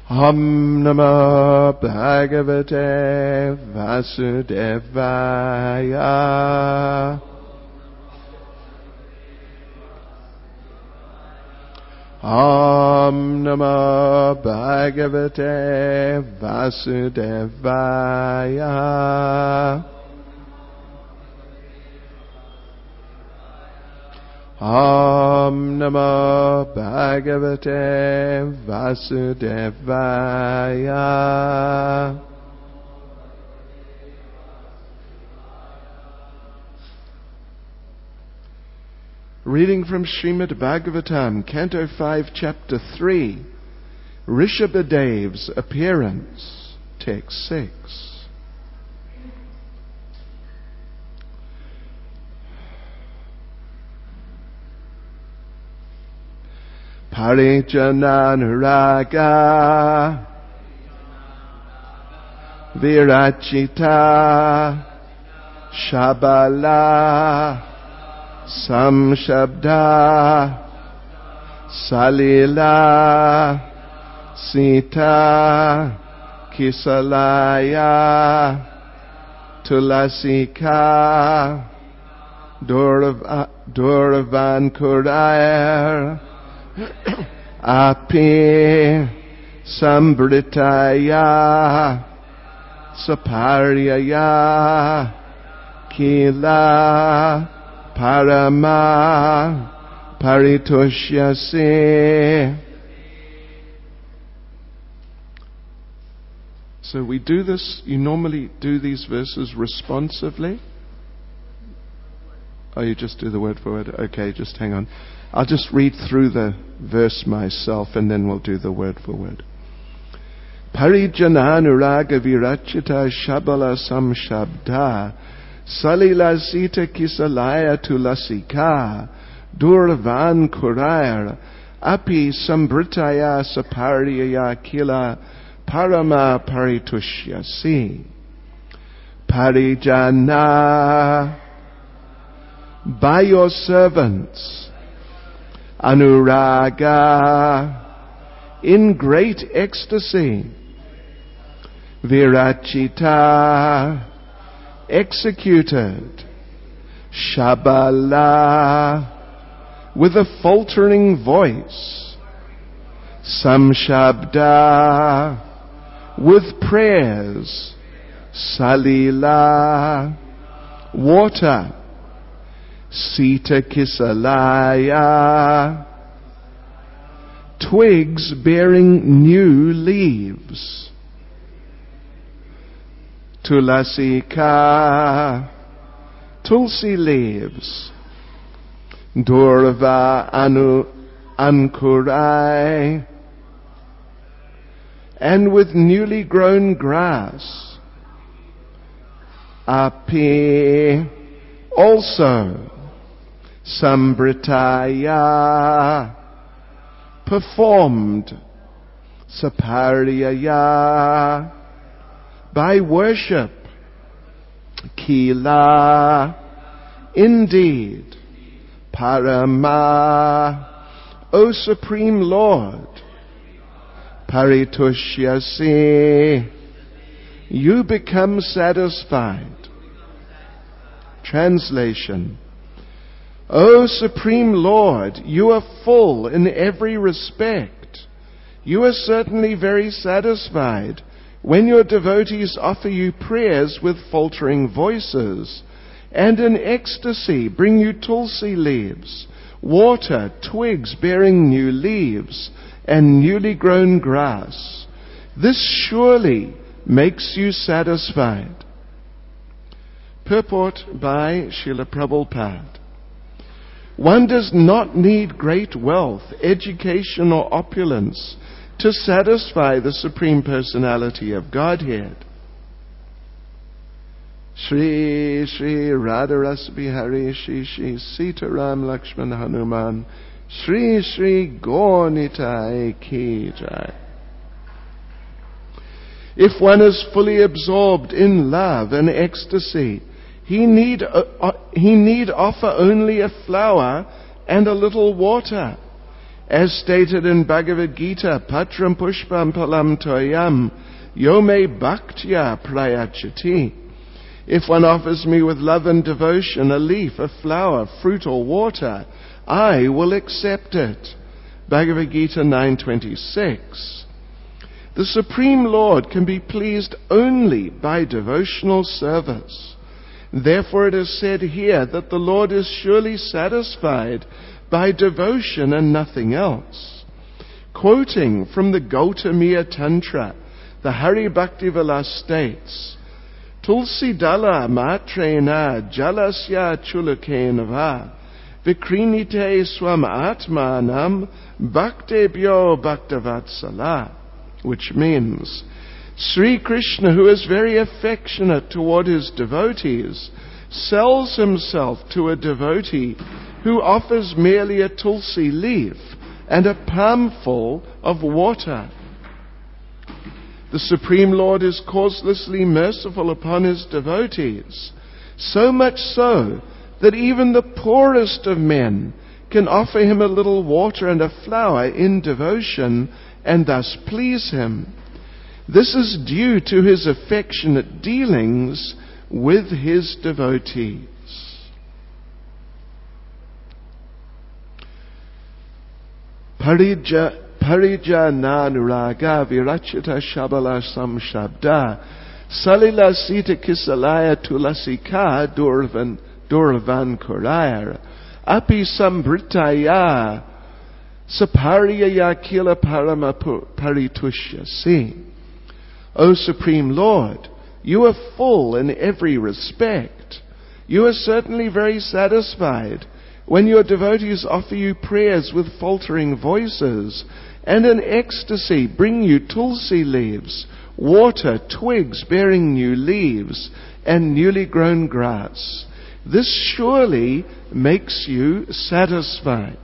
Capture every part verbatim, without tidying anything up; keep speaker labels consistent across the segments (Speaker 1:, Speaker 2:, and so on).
Speaker 1: Om Namo Bhagavate Vasudevaya. Om Namo Bhagavate Vasudevaya. Om Namo Bhagavate Vasudevaya. Reading from Srimad Bhagavatam, Canto five, Chapter three, Rishabhadev's Appearance, Text six. Parijananuraga Virachita Shabala Samshabda Salila Sita Kisalaya Tulasika Durav- Duravan Kurair Api Sambritaya Saparyaya Kila Parama Paritosyase. So we do this, you normally do these verses responsively. Oh, you just do the word for word? Okay, just hang on. I'll just read through the verse myself and then we'll do the word for word. Parijananuraga virachita shabala samshabda salila sita kisalaya tulasika durvan kurair api sambritaya saparyaya kila parama paritusyasi. Parijana, by your servants, Anuraga, in great ecstasy, Virachita, executed, Shabala, with a faltering voice, Samshabda, with prayers, Salila, water, Sita Kisalaya, twigs bearing new leaves. Tulasika, tulsi leaves. Durva anu ankurai, and with newly grown grass. Api, also. Sambritaya, performed. Saparyaya, by worship. Kila, indeed. Parama, O Supreme Lord. Paritusyasi, you become satisfied. Translation. O Supreme Lord, you are full in every respect. You are certainly very satisfied when your devotees offer you prayers with faltering voices, and in ecstasy bring you tulsi leaves, water, twigs bearing new leaves, and newly grown grass. This surely makes you satisfied. Purport by Srila Prabhupada. One does not need great wealth, education, or opulence to satisfy the Supreme Personality of Godhead. Shri Shri Radharas Bihari Shri Shri Sitaram Lakshman Hanuman Shri Shri Gaunitai Ki Jai. If one is fully absorbed in love and ecstasy, He need, uh, he need offer only a flower and a little water. as stated in Bhagavad Gita, Patram Pushpam Palam Toyam, Yome Bhaktya Prayachati. If one offers me with love and devotion a leaf, a flower, fruit or water, I will accept it. Bhagavad Gita nine twenty-six. The Supreme Lord can be pleased only by devotional service. Therefore it is said here that the Lord is surely satisfied by devotion and nothing else. Quoting from the Gautamiya Tantra, the Hari Bhaktivilas states, Tulsi dala matrena jalasya chulakenava vikrinite swam atmanam bhaktebhyo bhaktavatsala, which means Sri Krishna, who is very affectionate toward his devotees, sells himself to a devotee who offers merely a tulsi leaf and a palmful of water. The Supreme Lord is causelessly merciful upon his devotees, so much so that even the poorest of men can offer him a little water and a flower in devotion and thus please him. This is due to his affectionate dealings with his devotees. Parija Parijana virachita shabala samshabda salila sita kisalaya tulasika durvan durvan kurayar api sambritaya sapariyaya kila parama paritushya. O Supreme Lord, you are full in every respect. You are certainly very satisfied when your devotees offer you prayers with faltering voices, and in ecstasy bring you tulsi leaves, water, twigs bearing new leaves, and newly grown grass. This surely makes you satisfied.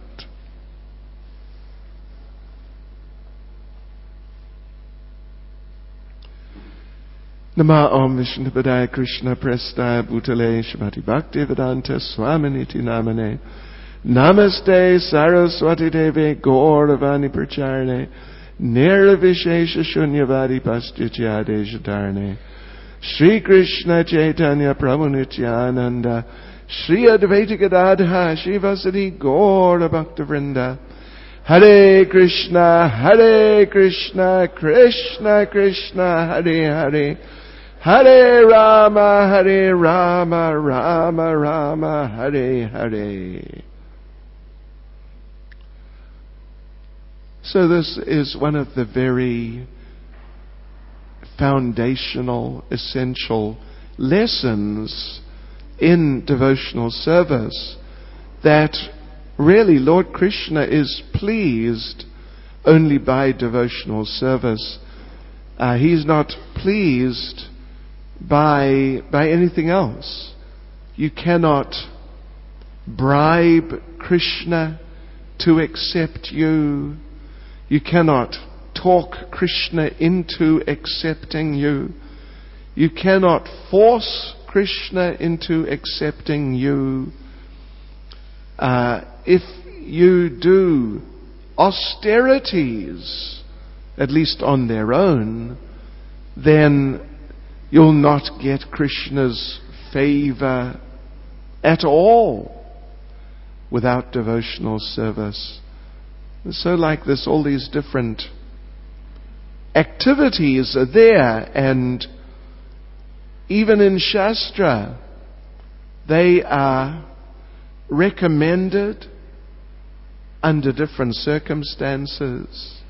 Speaker 1: Nama Om Vishnupadaya Krishna Prestaya Bhutale Shrimati Bhakti Vedanta Swaminiti Namane Namaste Saraswati Deve Gauravani Pracharne Nirvishesha Shunyavadi Pastyachade Shatarne Shri Krishna Chaitanya Prabhu Nityananda Shri Advaita Gadadha Shivasati Gaura Bhakta Vrinda Hare Krishna Hare Krishna Krishna Krishna Hare Hare Hare Rama, Hare Rama, Rama Rama, Hare Hare. So this is one of the very foundational, essential lessons in devotional service, that really Lord Krishna is pleased only by devotional service. Uh, he's not pleased by by anything else. You cannot bribe Krishna to accept you. You cannot talk Krishna into accepting you. You cannot force Krishna into accepting you. Uh, if you do austerities, at least on their own, then you'll not get Krishna's favor at all without devotional service. So like this, all these different activities are there, and even in Shastra, they are recommended under different circumstances.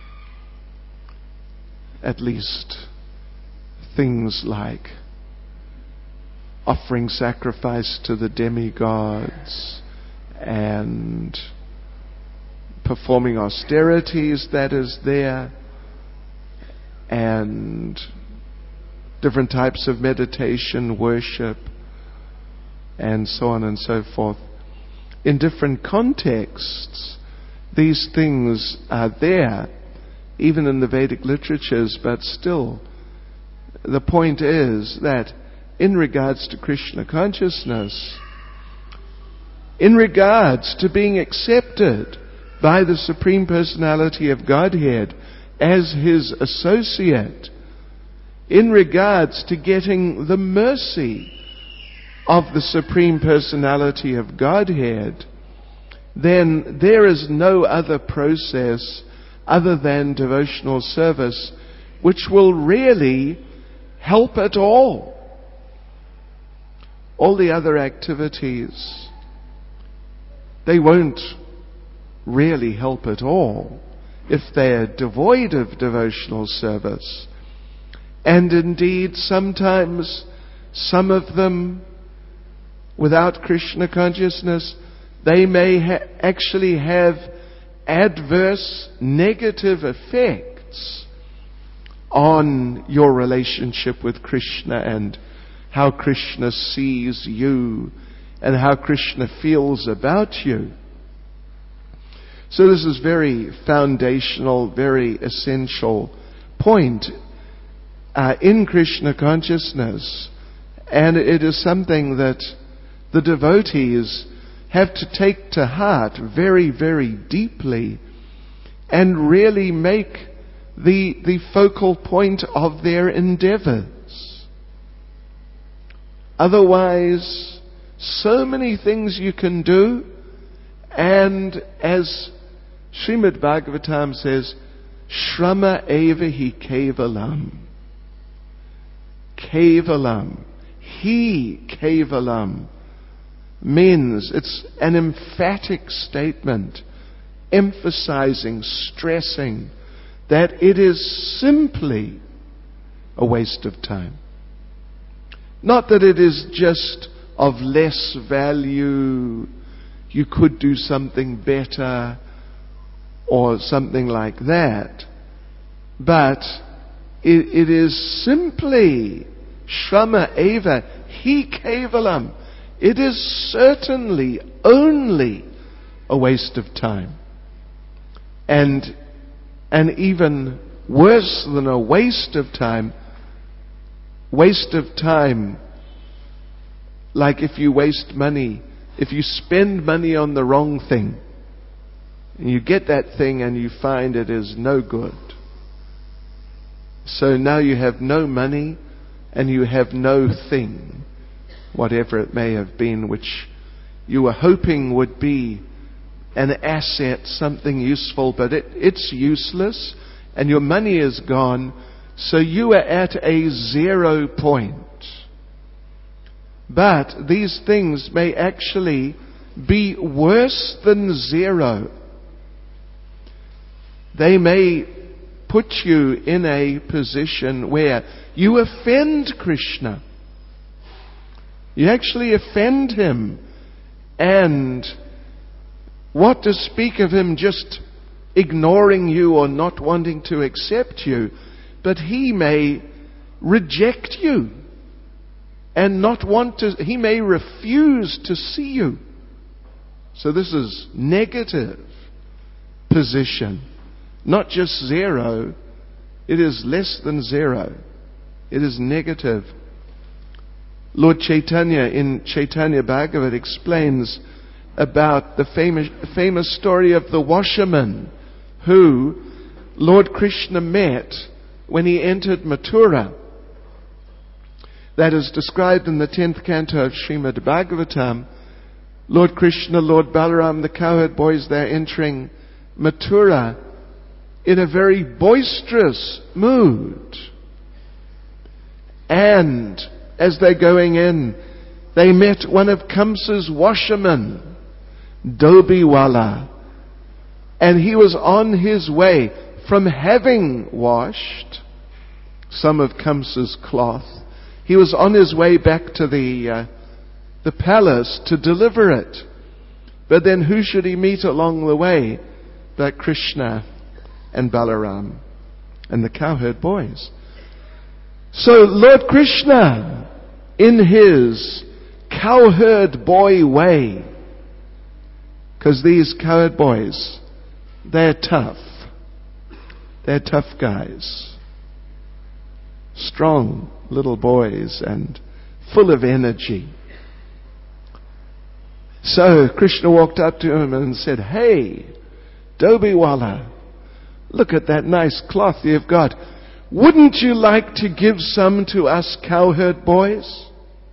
Speaker 1: At least things like offering sacrifice to the demigods and performing austerities, that is there, and different types of meditation, worship, and so on and so forth. In different contexts, these things are there, even in the Vedic literatures, but still, the point is that in regards to Krishna consciousness, in regards to being accepted by the Supreme Personality of Godhead as his associate in regards to getting the mercy of the Supreme Personality of Godhead, then there is no other process other than devotional service which will really help at all. All the other activities, they won't really help at all if they're devoid of devotional service. And indeed, sometimes some of them, without Krishna consciousness, they may ha- actually have adverse, negative effects on your relationship with Krishna and how Krishna sees you and how Krishna feels about you. So this is very foundational, very essential point uh, in Krishna consciousness. And it is something that the devotees have to take to heart very, very deeply and really make the, the focal point of their endeavors. Otherwise, so many things you can do, and as Srimad Bhagavatam says, Shrama eva hi kevalam. Kevalam. He kevalam means, it's an emphatic statement, emphasizing, stressing that it is simply a waste of time. Not that it is just of less value, you could do something better, or something like that. But it, it is simply Shrama Eva Hi Kevalam. It is certainly only a waste of time. And, and even worse than a waste of time, waste of time, like if you waste money, if you spend money on the wrong thing, and you get that thing and you find it is no good. So now you have no money and you have no thing, whatever it may have been, which you were hoping would be an asset, something useful, but it, it's useless and your money is gone, so you are at a zero point. But these things may actually be worse than zero. They may put you in a position where you offend Krishna. You actually offend him. And what to speak of him just ignoring you or not wanting to accept you, but he may reject you and not want to, he may refuse to see you. So this is negative position. Not just zero, it is less than zero. It is negative. Lord Chaitanya in Chaitanya Bhagavat explains about the famous, famous story of the washerman who Lord Krishna met when he entered Mathura. That is described in the tenth canto of Srimad Bhagavatam. Lord Krishna, Lord Balaram, the cowherd boys, they're entering Mathura in a very boisterous mood. And as they're going in, they met one of Kamsa's washermen, Dobiwala. And he was on his way from having washed some of Kamsa's cloth. He was on his way back to the uh, the palace to deliver it. But then who should he meet along the way but Krishna and Balaram and the cowherd boys. So Lord Krishna, in his cowherd boy way, because these cowherd boys, they're tough. They're tough guys. Strong little boys and full of energy. So Krishna walked up to him and said, "Hey, Dobiwala, look at that nice cloth you've got. Wouldn't you like to give some to us cowherd boys?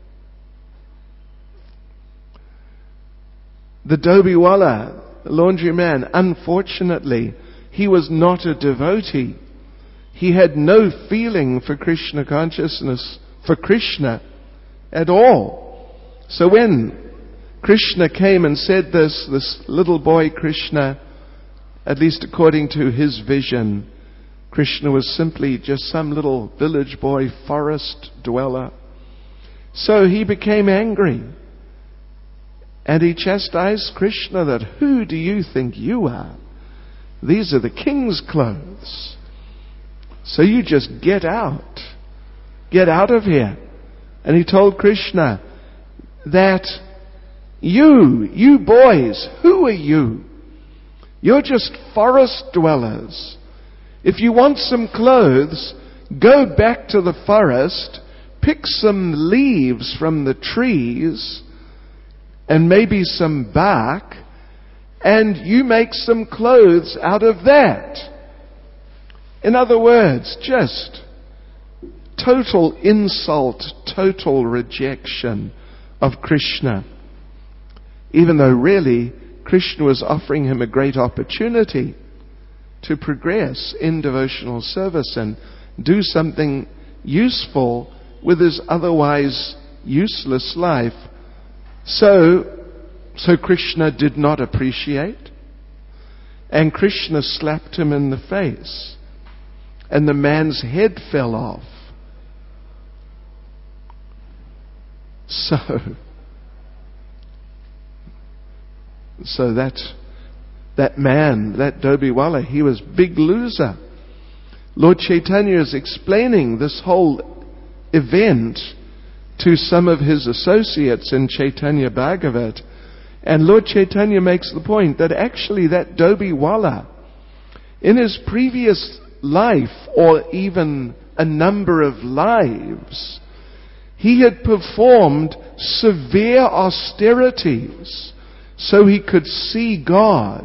Speaker 1: The Dobiwala, the laundryman, unfortunately, he was not a devotee. He had no feeling for Krishna consciousness, for Krishna at all. So when Krishna came and said this, this little boy Krishna, at least according to his vision, Krishna was simply just some little village boy, forest dweller. So he became angry. And he chastised Krishna that, who do you think you are? These are the king's clothes. So you just get out. Get out of here. And he told Krishna that you, you boys, who are you? You're just forest dwellers. If you want some clothes, go back to the forest, pick some leaves from the trees, and maybe some bark, and you make some clothes out of that. In other words, just total insult, total rejection of Krishna. Even though really, Krishna was offering him a great opportunity to progress in devotional service and do something useful with his otherwise useless life. So, so Krishna did not appreciate, and Krishna slapped him in the face, and the man's head fell off. So, so that that man, that Dobiwala, he was big loser. Lord Chaitanya is explaining this whole event to some of his associates in Chaitanya Bhagavat. And Lord Chaitanya makes the point that actually that Dobiwala, in his previous life, or even a number of lives, he had performed severe austerities so he could see God.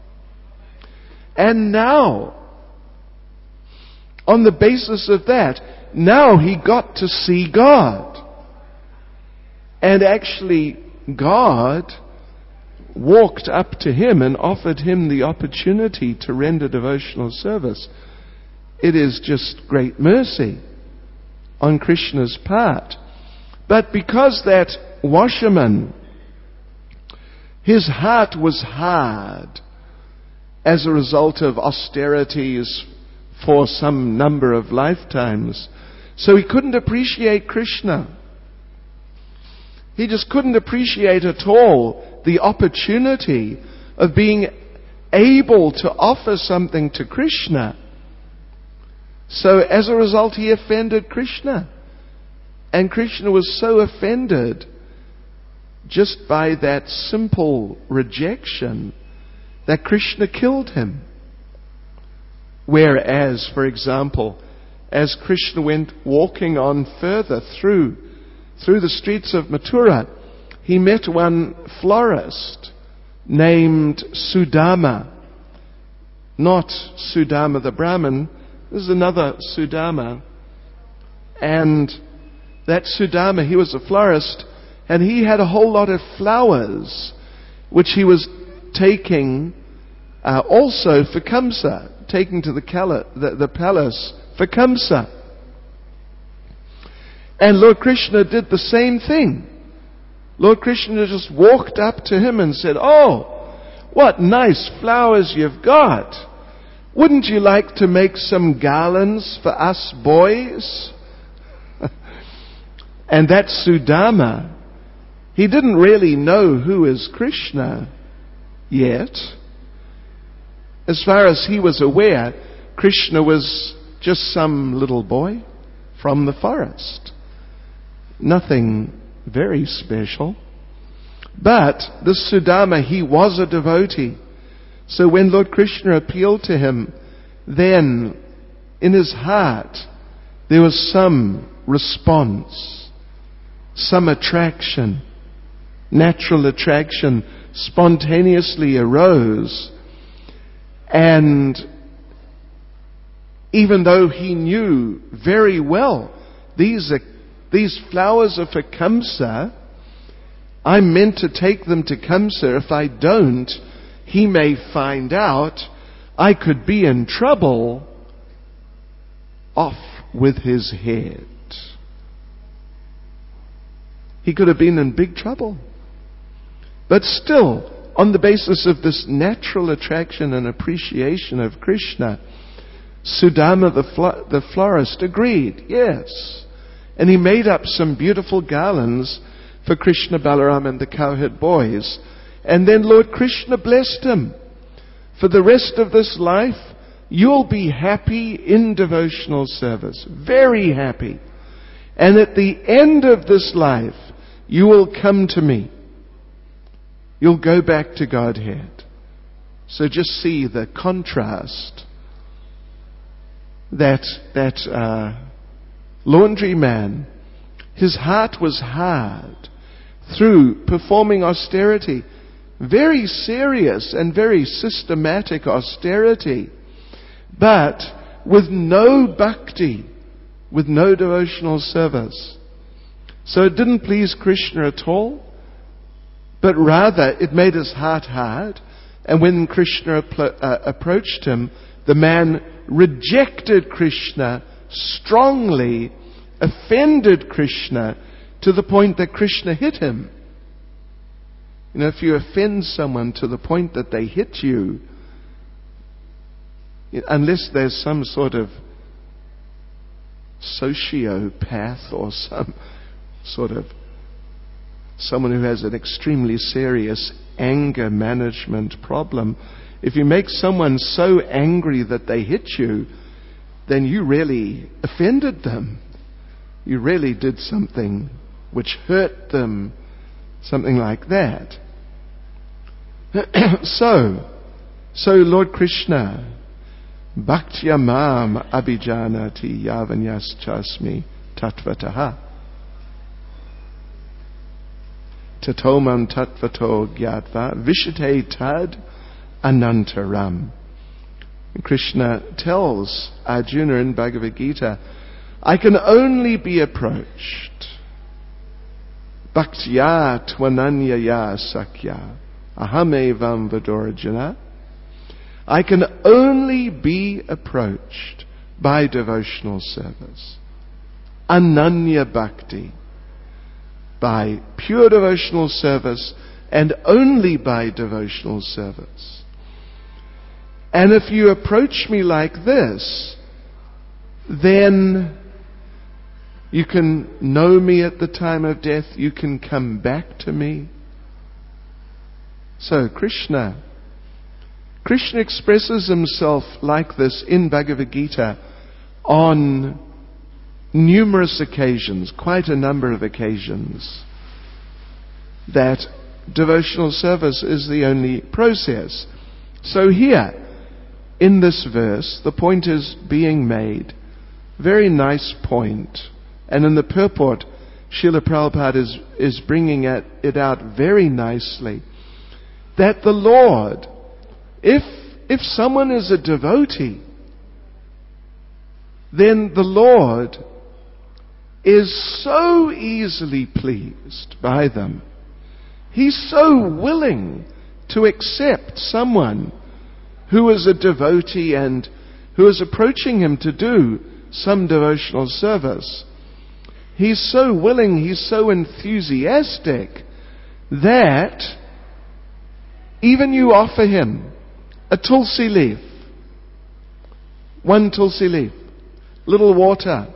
Speaker 1: And now, on the basis of that, now he got to see God. And actually, God walked up to him and offered him the opportunity to render devotional service. It is just great mercy on Krishna's part. But because that washerman, his heart was hard as a result of austerities for some number of lifetimes, so he couldn't appreciate Krishna. He just couldn't appreciate at all the opportunity of being able to offer something to Krishna. So as a result, he offended Krishna. And Krishna was so offended just by that simple rejection that Krishna killed him. Whereas, for example, as Krishna went walking on further through through the streets of Mathura, he met one florist named Sudama. Not Sudama the Brahmin. This is another Sudama. And that Sudama, he was a florist, and he had a whole lot of flowers which he was taking uh, also for Kamsa, taking to the, Kala, the, the palace for Kamsa. And Lord Krishna did the same thing. Lord Krishna just walked up to him and said, "Oh, what nice flowers you've got. Wouldn't you like to make some garlands for us boys?" And that Sudama, he didn't really know who is Krishna yet. As far as he was aware, Krishna was just some little boy from the forest. Nothing very special. But this Sudama, he was a devotee. So when Lord Krishna appealed to him, then in his heart there was some response, some attraction, natural attraction spontaneously arose. And even though he knew very well, these are, these flowers are for Kamsa, I'm meant to take them to Kamsa. If I don't, he may find out. I could be in trouble. Off with his head. He could have been in big trouble. But still, on the basis of this natural attraction and appreciation of Krishna, Sudama the, fl- the florist agreed, yes. And he made up some beautiful garlands for Krishna, Balaram and the cowherd boys. And then Lord Krishna blessed him. For the rest of this life, you'll be happy in devotional service. Very happy. And at the end of this life, you will come to me. You'll go back to Godhead. So just see the contrast. That, that uh, laundryman, his heart was hard through performing austerity. Very serious and very systematic austerity. But with no bhakti, with no devotional service. So it didn't please Krishna at all, but rather it made his heart hard. And when Krishna uh, approached him, the man rejected Krishna strongly, offended Krishna to the point that Krishna hit him. You know, if you offend someone to the point that they hit you, unless there's some sort of sociopath or some sort of someone who has an extremely serious anger management problem, if you make someone so angry that they hit you, then you really offended them. You really did something which hurt them, something like that. so, so Lord Krishna, Bhaktya mam abhijanati yavanyaschasmi tatvataha. Tatomam tatvato gyatva vishate tad anantaram. Krishna tells Arjuna in Bhagavad Gita, I can only be approached bhaktya tvananyaya sakya ahamevam vadorjana. I can only be approached by devotional service. Ananya bhakti. By pure devotional service and only by devotional service. And if you approach me like this, then you can know me at the time of death, you can come back to me. So Krishna, Krishna expresses himself like this in Bhagavad Gita on numerous occasions, quite a number of occasions, that devotional service is the only process. So here, in this verse, the point is being made. Very nice point. And in the purport, Srila Prabhupada is, is bringing it, it out very nicely. That the Lord, if, if someone is a devotee, then the Lord is so easily pleased by them. He's so willing to accept someone who is a devotee and who is approaching him to do some devotional service. He's so willing, he's so enthusiastic that even you offer him a tulsi leaf, one tulsi leaf, little water.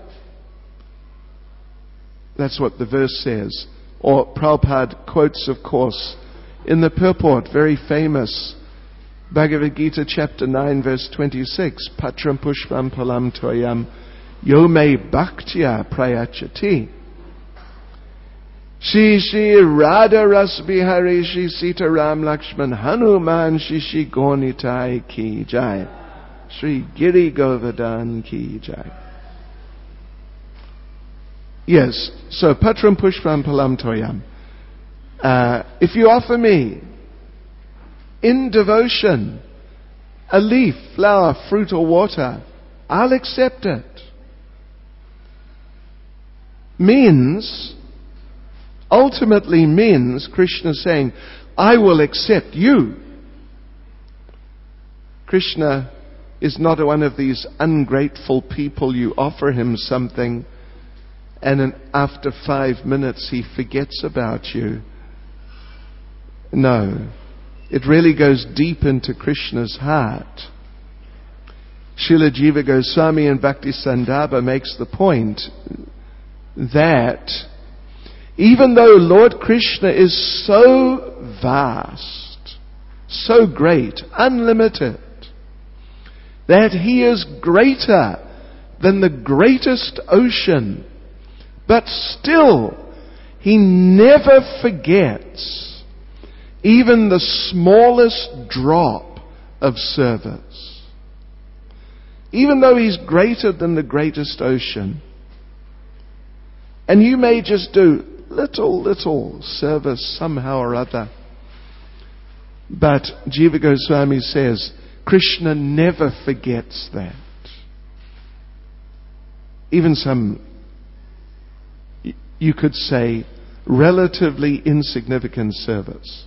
Speaker 1: That's what the verse says. Or Prabhupada quotes, of course, in the purport, very famous, Bhagavad Gita chapter nine verse twenty-six, Patram pushpam palam toyam yo me bhaktya prayachati. Shri Shri Radha Ras Bihari Shri Sita Ram Lakshman Hanuman Shri Shri Gonitai Ki Jai. Shri Giri Govardhan Ki Jai. Yes, so Patram Pushpam Palam Toyam. Uh, if you offer me in devotion a leaf, flower, fruit, or water, I'll accept it. Means, ultimately means, Krishna saying, I will accept you. Krishna is not one of these ungrateful people. You offer him something and then after five minutes he forgets about you. No. It really goes deep into Krishna's heart. Srila Jiva Goswami in Bhakti Sandarbha makes the point that even though Lord Krishna is so vast, so great, unlimited, that he is greater than the greatest ocean, but still he never forgets even the smallest drop of service. Even though he's greater than the greatest ocean. And you may just do little, little service somehow or other. But Jiva Goswami says, Krishna never forgets that. Even some, you could say, relatively insignificant service.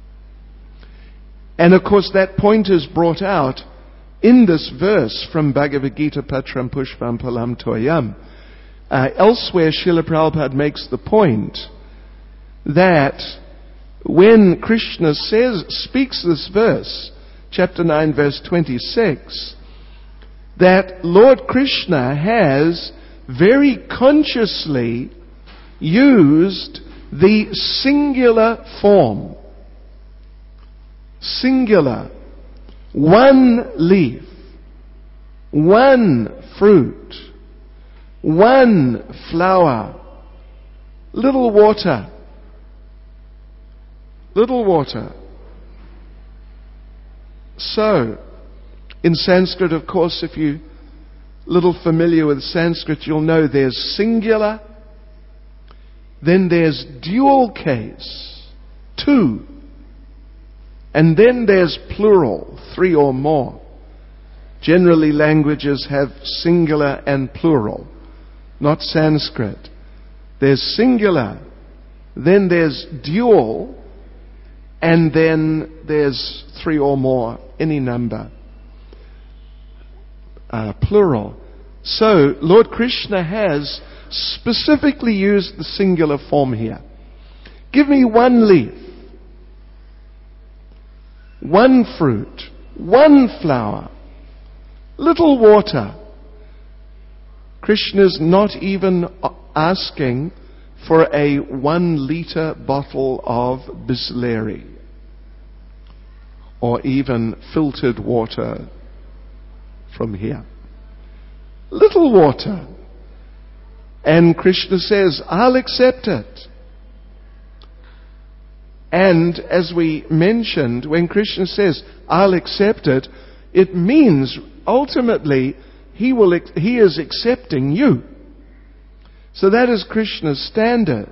Speaker 1: And of course that point is brought out in this verse from Bhagavad Gita, Patram Pushpam Palam Toyam. Uh, elsewhere, Srila Prabhupada makes the point that when Krishna says, speaks this verse, chapter nine, verse twenty-six, that Lord Krishna has very consciously used the singular form. Singular. One leaf. One fruit. One flower. Little water. Little water. So, in Sanskrit, of course, if you're a little familiar with Sanskrit, you'll know there's singular, then there's dual case, two, and then there's plural, three or more. Generally, languages have singular and plural, not Sanskrit. There's singular, then there's dual, and then there's three or more, any number. Uh, plural. So, Lord Krishna has specifically used the singular form here. Give me one leaf, one fruit, one flower, little water. Krishna's not even asking for a one liter bottle of Bisleri or even filtered water from here. Little water. And Krishna says, I'll accept it. And as we mentioned, when Krishna says, I'll accept it, it means ultimately he will, he is accepting you. So that is Krishna's standard.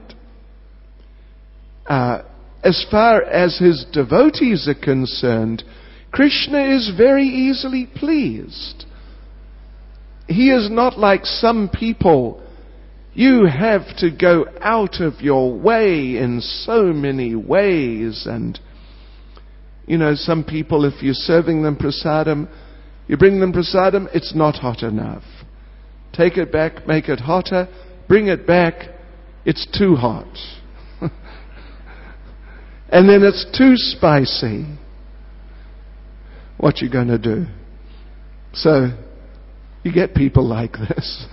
Speaker 1: Uh, as far as his devotees are concerned, Krishna is very easily pleased. He is not like some people. You have to go out of your way in so many ways. And, you know, some people, if you're serving them prasadam, you bring them prasadam, it's not hot enough. Take it back, make it hotter, bring it back, it's too hot. And then it's too spicy. What you going to do? So, you get people like this.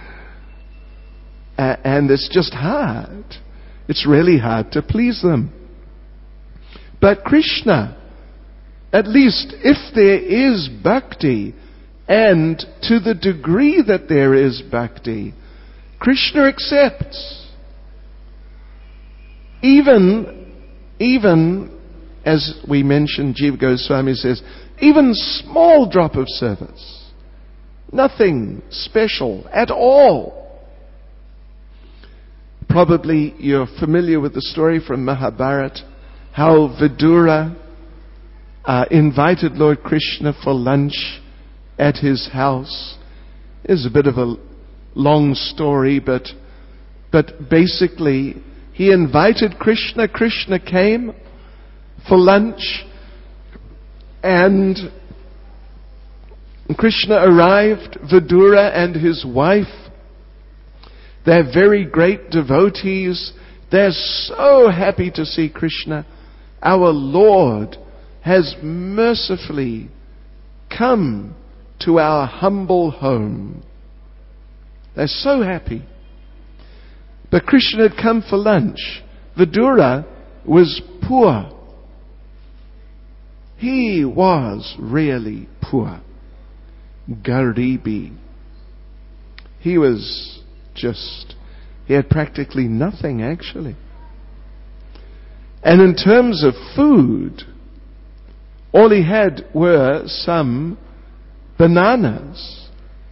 Speaker 1: And it's just hard. It's really hard to please them. But Krishna, at least if there is bhakti, and to the degree that there is bhakti, Krishna accepts. Even, even, as we mentioned, Jiva Goswami says, even small drop of service. Nothing special at all. Probably you're familiar with the story from Mahabharata, how Vidura uh, invited Lord Krishna for lunch at his house. It's a bit of a long story, but but basically he invited Krishna. Krishna came for lunch, and Krishna arrived. Vidura and his wife, they're very great devotees. They're so happy to see Krishna. Our Lord has mercifully come to our humble home. They're so happy. But Krishna had come for lunch. Vidura was poor. He was really poor. Garibi. He was just, he had practically nothing actually. And in terms of food, all he had were some bananas.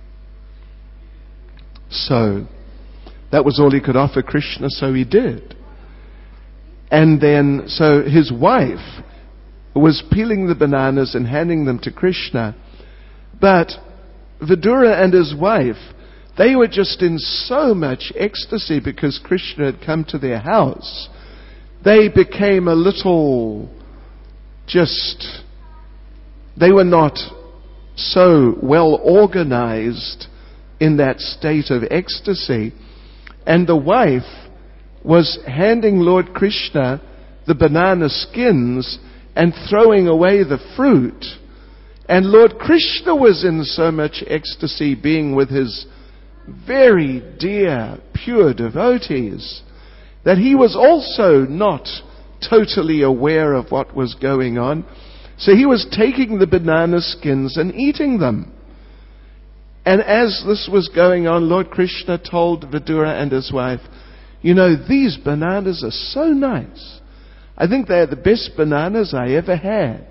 Speaker 1: So, that was all he could offer Krishna, so he did. And then, so his wife was peeling the bananas and handing them to Krishna. But Vidura and his wife, they were just in so much ecstasy because Krishna had come to their house. They became a little just, they were not so well organized in that state of ecstasy. And the wife was handing Lord Krishna the banana skins and throwing away the fruit. And Lord Krishna was in so much ecstasy being with his very dear, pure devotees that he was also not totally aware of what was going on. So he was taking the banana skins and eating them. And as this was going on, Lord Krishna told Vidura and his wife, you know, these bananas are so nice. I think they're the best bananas I ever had.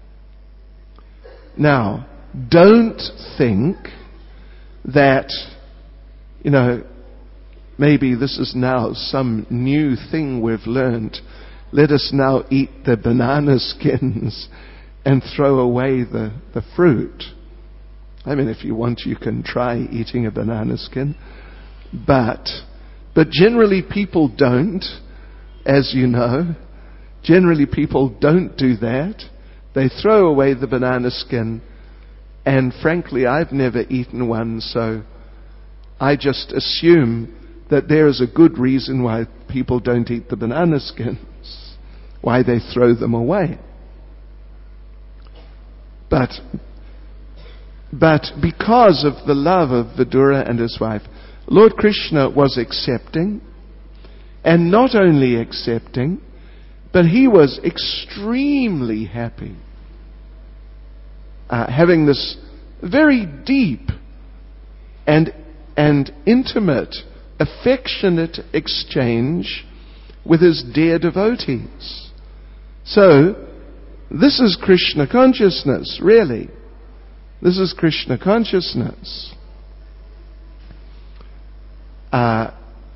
Speaker 1: Now, don't think that, you know, maybe this is now some new thing we've learned. Let us now eat the banana skins and throw away the, the fruit. I mean, if you want, you can try eating a banana skin. But, but generally people don't, as you know. Generally people don't do that. They throw away the banana skin. And frankly, I've never eaten one, so I just assume that there is a good reason why people don't eat the banana skins, why they throw them away. But, but because of the love of Vidura and his wife, Lord Krishna was accepting, and not only accepting, but he was extremely happy, uh, having this very deep and and intimate, affectionate exchange with his dear devotees. So, this is Krishna consciousness, really. This is Krishna consciousness. Uh,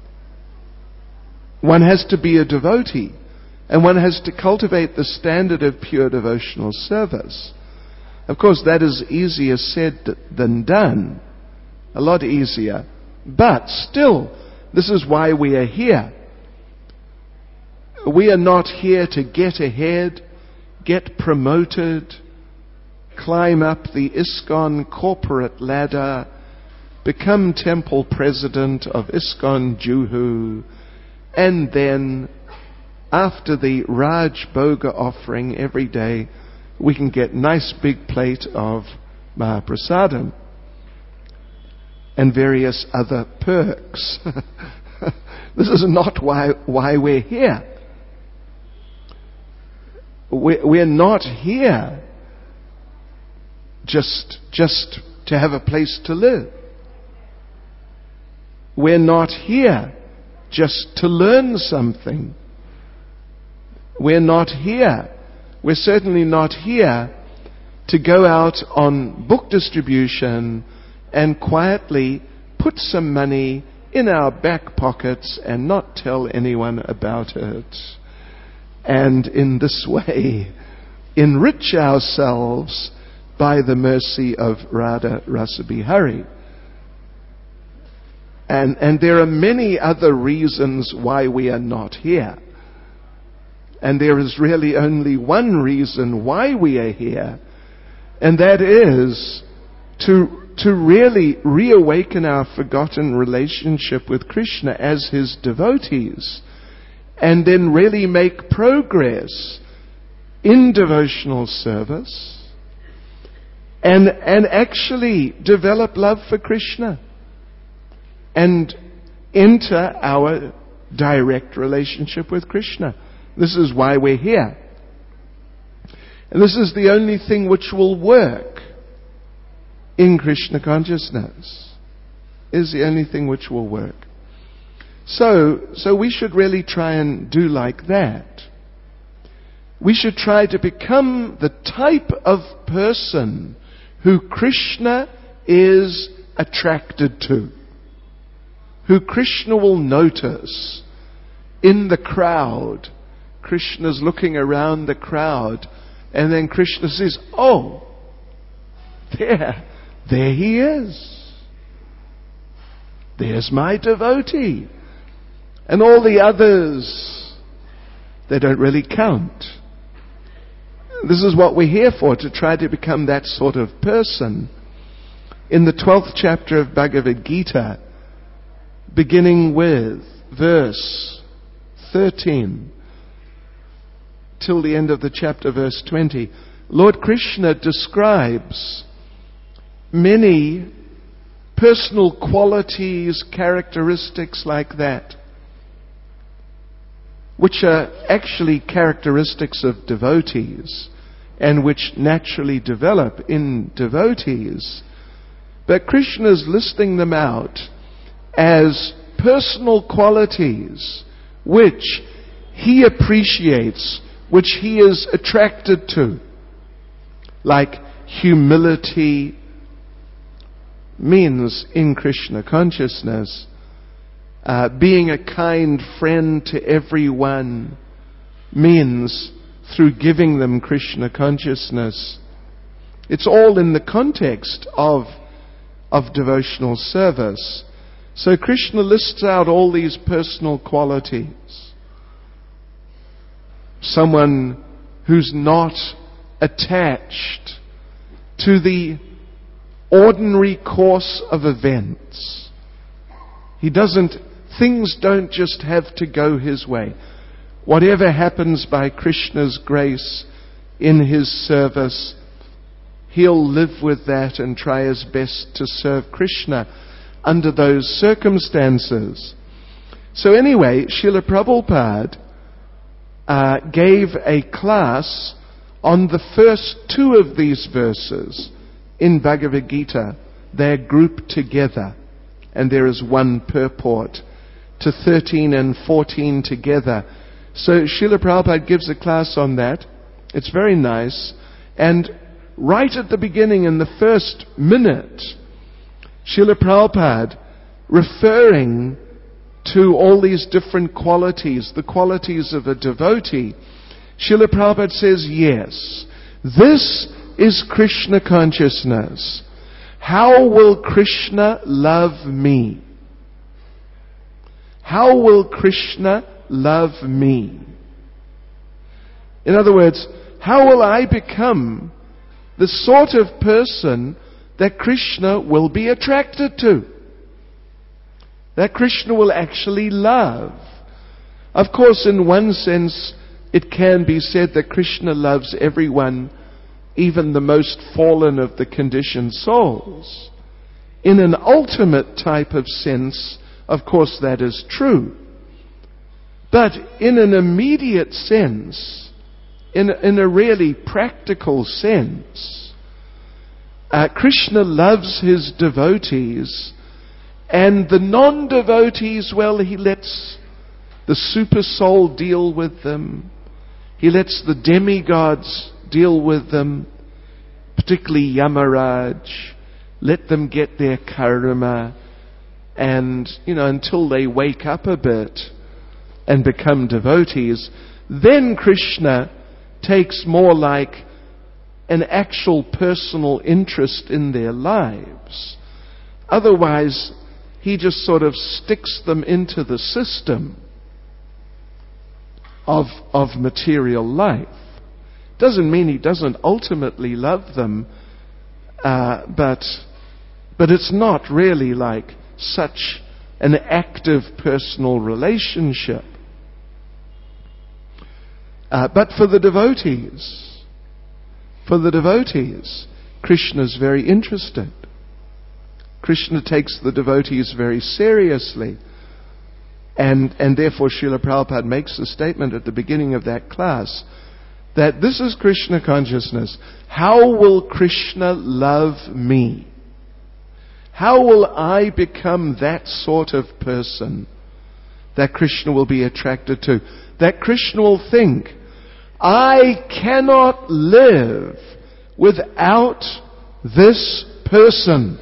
Speaker 1: one has to be a devotee, and one has to cultivate the standard of pure devotional service. Of course, that is easier said than done. A lot easier. But still, this is why we are here. We are not here to get ahead, get promoted, climb up the ISKCON corporate ladder, become temple president of ISKCON Juhu, and then, after the Raj Bhoga offering every day, we can get nice big plate of Mahaprasadam and various other perks. This is not why, why we're here. We're, we're not here just, just to have a place to live. We're not here just to learn something. We're not here. We're certainly not here to go out on book distribution and quietly put some money in our back pockets and not tell anyone about it. And in this way, enrich ourselves by the mercy of Radha Rasabihari. And, and there are many other reasons why we are not here. And there is really only one reason why we are here, and that is to, to really reawaken our forgotten relationship with Krishna as his devotees, and then really make progress in devotional service, and, and actually develop love for Krishna, and enter our direct relationship with Krishna. This is why we're here. And this is the only thing which will work in Krishna consciousness. Is the only thing which will work. So, so we should really try and do like that. We should try to become the type of person who Krishna is attracted to. Who Krishna will notice in the crowd. Krishna's looking around the crowd, and then Krishna says, oh, there, there he is. There's my devotee. And all the others, they don't really count. This is what we're here for, to try to become that sort of person. In the twelfth chapter of Bhagavad Gita, beginning with verse thirteen, till the end of the chapter, verse twenty, Lord Krishna describes many personal qualities, characteristics like that, which are actually characteristics of devotees, and which naturally develop in devotees. But Krishna is listing them out as personal qualities which he appreciates, which he is attracted to, like humility means in Krishna consciousness, uh, being a kind friend to everyone means through giving them Krishna consciousness. It's all in the context of, of devotional service. So Krishna lists out all these personal qualities. Someone who's not attached to the ordinary course of events. He doesn't, things don't just have to go his way. Whatever happens by Krishna's grace in his service, he'll live with that and try his best to serve Krishna under those circumstances. So anyway, Srila Prabhupada uh, gave a class on the first two of these verses in Bhagavad Gita. They're grouped together, and there is one purport to thirteen and fourteen together. So Srila Prabhupada gives a class on that. It's very nice. And right at the beginning, in the first minute, Srila Prabhupada, referring to all these different qualities, the qualities of a devotee, Srila Prabhupada says, yes, this is Krishna consciousness. How will Krishna love me? How will Krishna love me? In other words, how will I become the sort of person that Krishna will be attracted to? That Krishna will actually love. Of course, in one sense, it can be said that Krishna loves everyone, even the most fallen of the conditioned souls. In an ultimate type of sense, of course, that is true. But in an immediate sense, in, in a really practical sense, uh, Krishna loves his devotees, and the non-devotees, well, he lets the super soul deal with them. He lets the demigods deal with them, particularly Yamaraj. Let them get their karma, and, you know, until they wake up a bit and become devotees. Then Krishna takes more like an actual personal interest in their lives. Otherwise, he just sort of sticks them into the system of, of material life. Doesn't mean he doesn't ultimately love them, uh, but, but it's not really like such an active personal relationship. Uh, but for the devotees, for the devotees, Krishna's very interested. Krishna takes the devotees very seriously. And, and therefore Srila Prabhupada makes the statement at the beginning of that class that this is Krishna consciousness. How will Krishna love me? How will I become that sort of person that Krishna will be attracted to? That Krishna will think, I cannot live without this person.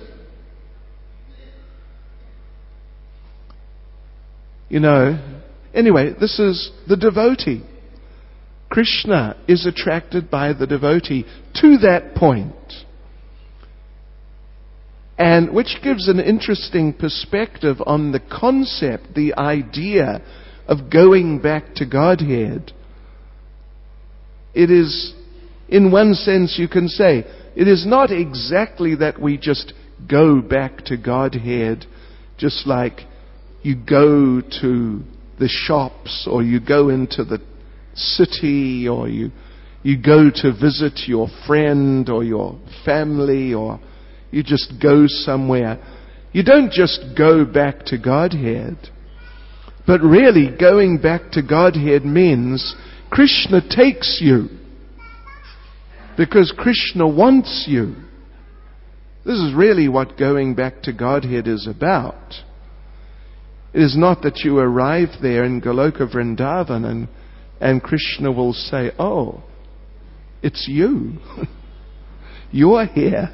Speaker 1: You know, anyway, this is the devotee. Krishna is attracted by the devotee to that point. And which gives an interesting perspective on the concept, the idea of going back to Godhead. It is, in one sense you can say, it is not exactly that we just go back to Godhead just like you go to the shops or you go into the city or you, you go to visit your friend or your family or you just go somewhere. You don't just go back to Godhead. But really going back to Godhead means Krishna takes you. Because Krishna wants you. This is really what going back to Godhead is about. It is not that you arrive there in Goloka Vrindavan and, and Krishna will say, oh, it's you. You're here.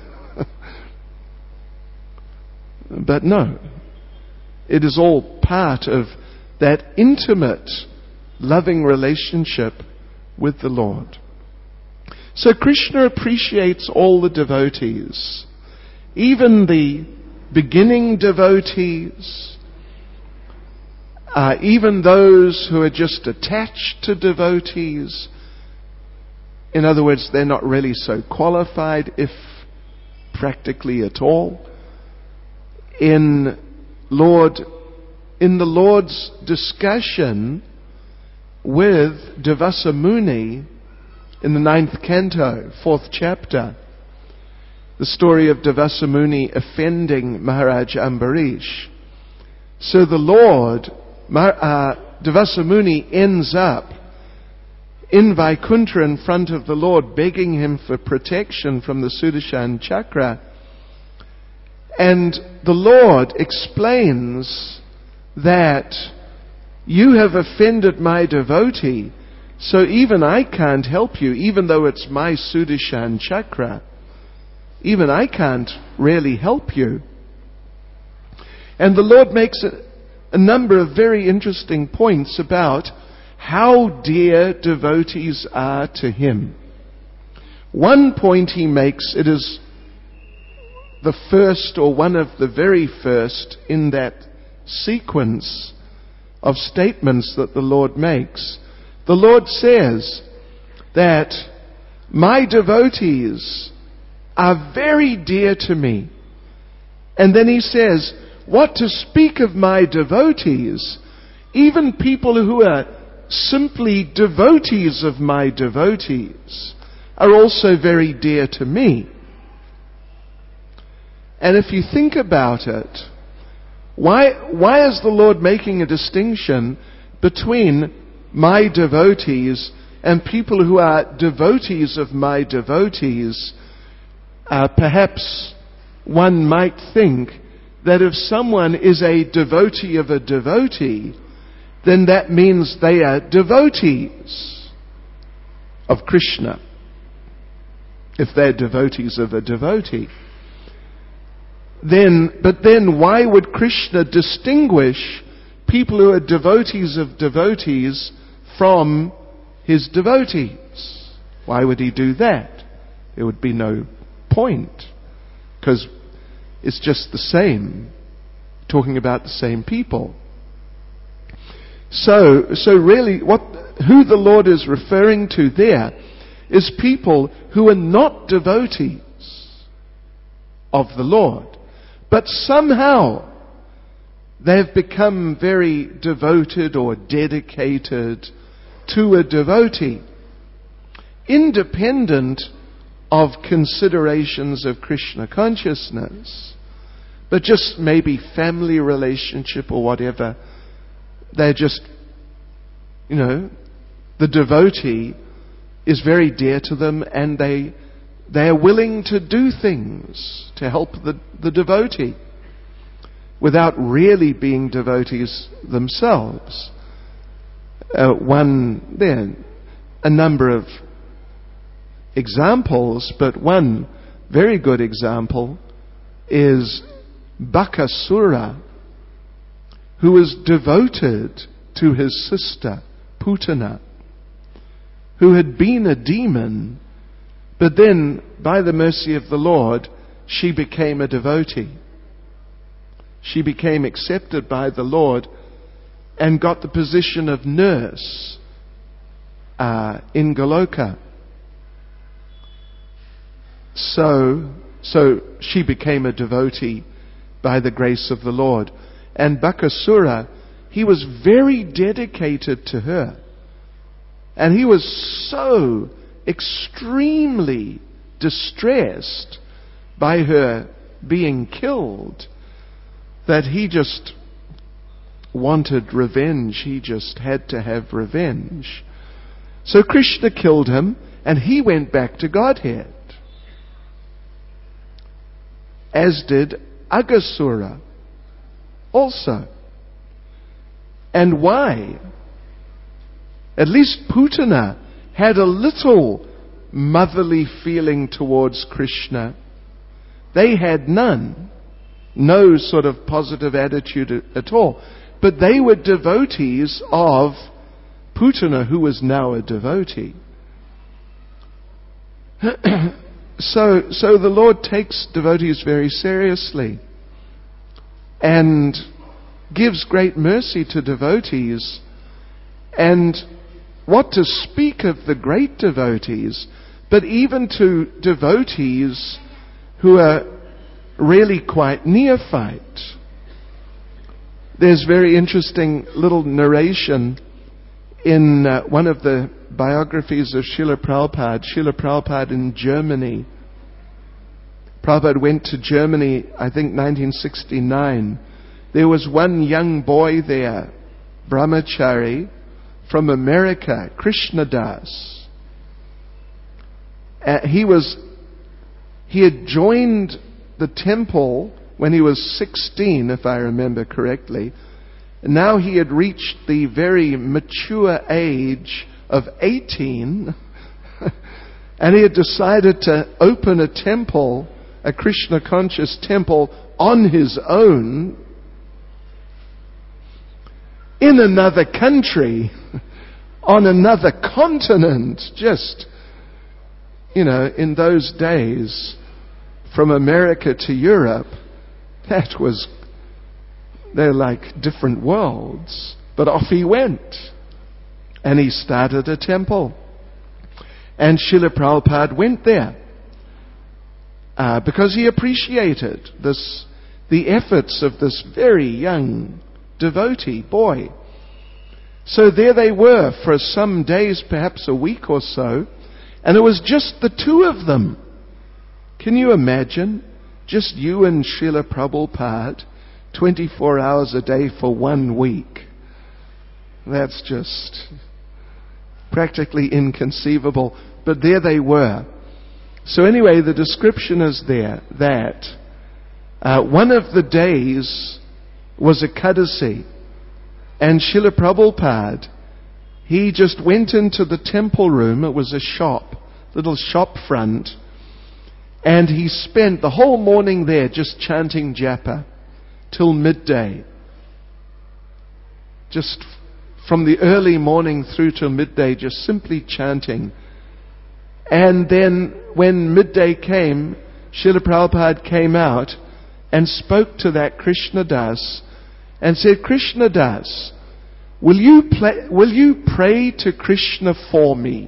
Speaker 1: But no. It is all part of that intimate, loving relationship with the Lord. So Krishna appreciates all the devotees, even the beginning devotees, uh, even those who are just attached to devotees. In other words, they're not really so qualified, if practically at all. In Lord, in the Lord's discussion with Devasa Muni in the ninth canto, fourth chapter, the story of Devasa Muni offending Maharaj Ambarish. So the Lord, uh, Devasa Muni ends up in Vaikuntha in front of the Lord, begging him for protection from the Sudarshan Chakra. And the Lord explains that you have offended my devotee, so even I can't help you, even though it's my Sudarshan Chakra. Even I can't really help you. And the Lord makes a, a number of very interesting points about how dear devotees are to Him. One point He makes, it is the first or one of the very first in that sequence of statements that the Lord makes. The Lord says that my devotees are very dear to me. And then He says, what to speak of my devotees, even people who are simply devotees of my devotees are also very dear to me. And if you think about it, why, why is the Lord making a distinction between my devotees and people who are devotees of my devotees? Uh, perhaps one might think that if someone is a devotee of a devotee, then that means they are devotees of Krishna. If they're devotees of a devotee. Then, but then why would Krishna distinguish people who are devotees of devotees from His devotees? Why would he do that? There would be no point, because it's just the same, talking about the same people. So, so really, what, who the Lord is referring to there is people who are not devotees of the Lord, but somehow they've become very devoted or dedicated to a devotee, independent of considerations of Krishna consciousness, but just maybe family relationship or whatever. They're just, you know, the devotee is very dear to them, and they they are willing to do things to help the, the devotee without really being devotees themselves. Uh, one, there, a number of examples, but one very good example is Bakasura, who was devoted to his sister, Putana, who had been a demon, but then, by the mercy of the Lord, she became a devotee. She became accepted by the Lord and got the position of nurse uh, in Goloka. So, so she became a devotee by the grace of the Lord. And Bakasura, he was very dedicated to her. And he was so extremely distressed by her being killed that he just wanted revenge. He just had to have revenge. So Krishna killed him, and he went back to Godhead, as did Aghasura also. And why? At least Putana had a little motherly feeling towards Krishna. They had none. No sort of positive attitude at all. But they were devotees of Putana, who was now a devotee. so, so the Lord takes devotees very seriously and gives great mercy to devotees. And what to speak of the great devotees, but even to devotees who are really quite neophyte. There's very interesting little narration in uh, one of the biographies of Srila Prabhupada, Srila Prabhupada in Germany. Prabhupada went to Germany, I think nineteen sixty-nine. There was one young boy there, brahmachari, from America, Krishnadas. Uh, he was, he had joined the temple when he was sixteen, if I remember correctly. And now he had reached the very mature age of eighteen. And he had decided to open a temple, a Krishna conscious temple, on his own, in another country, on another continent. Just, you know, in those days, from America to Europe, that was, they're like different worlds. But off he went, and he started a temple. And Srila Prabhupada went there uh, because he appreciated this, the efforts of this very young devotee boy. So there they were for some days, perhaps a week or so, and it was just the two of them. Can you imagine? Just you and Srila Prabhupada, twenty-four hours a day for one week. That's just practically inconceivable. But there they were. So anyway, the description is there that uh, one of the days was Ekadasi. And Srila Prabhupada, he just went into the temple room. It was a shop, little shop front. And he spent the whole morning there just chanting japa till midday. Just from the early morning through till midday, just simply chanting. And then when midday came, Srila Prabhupada came out and spoke to that Krishna Das and said, Krishna Das, will you, play, will you pray to Krishna for me?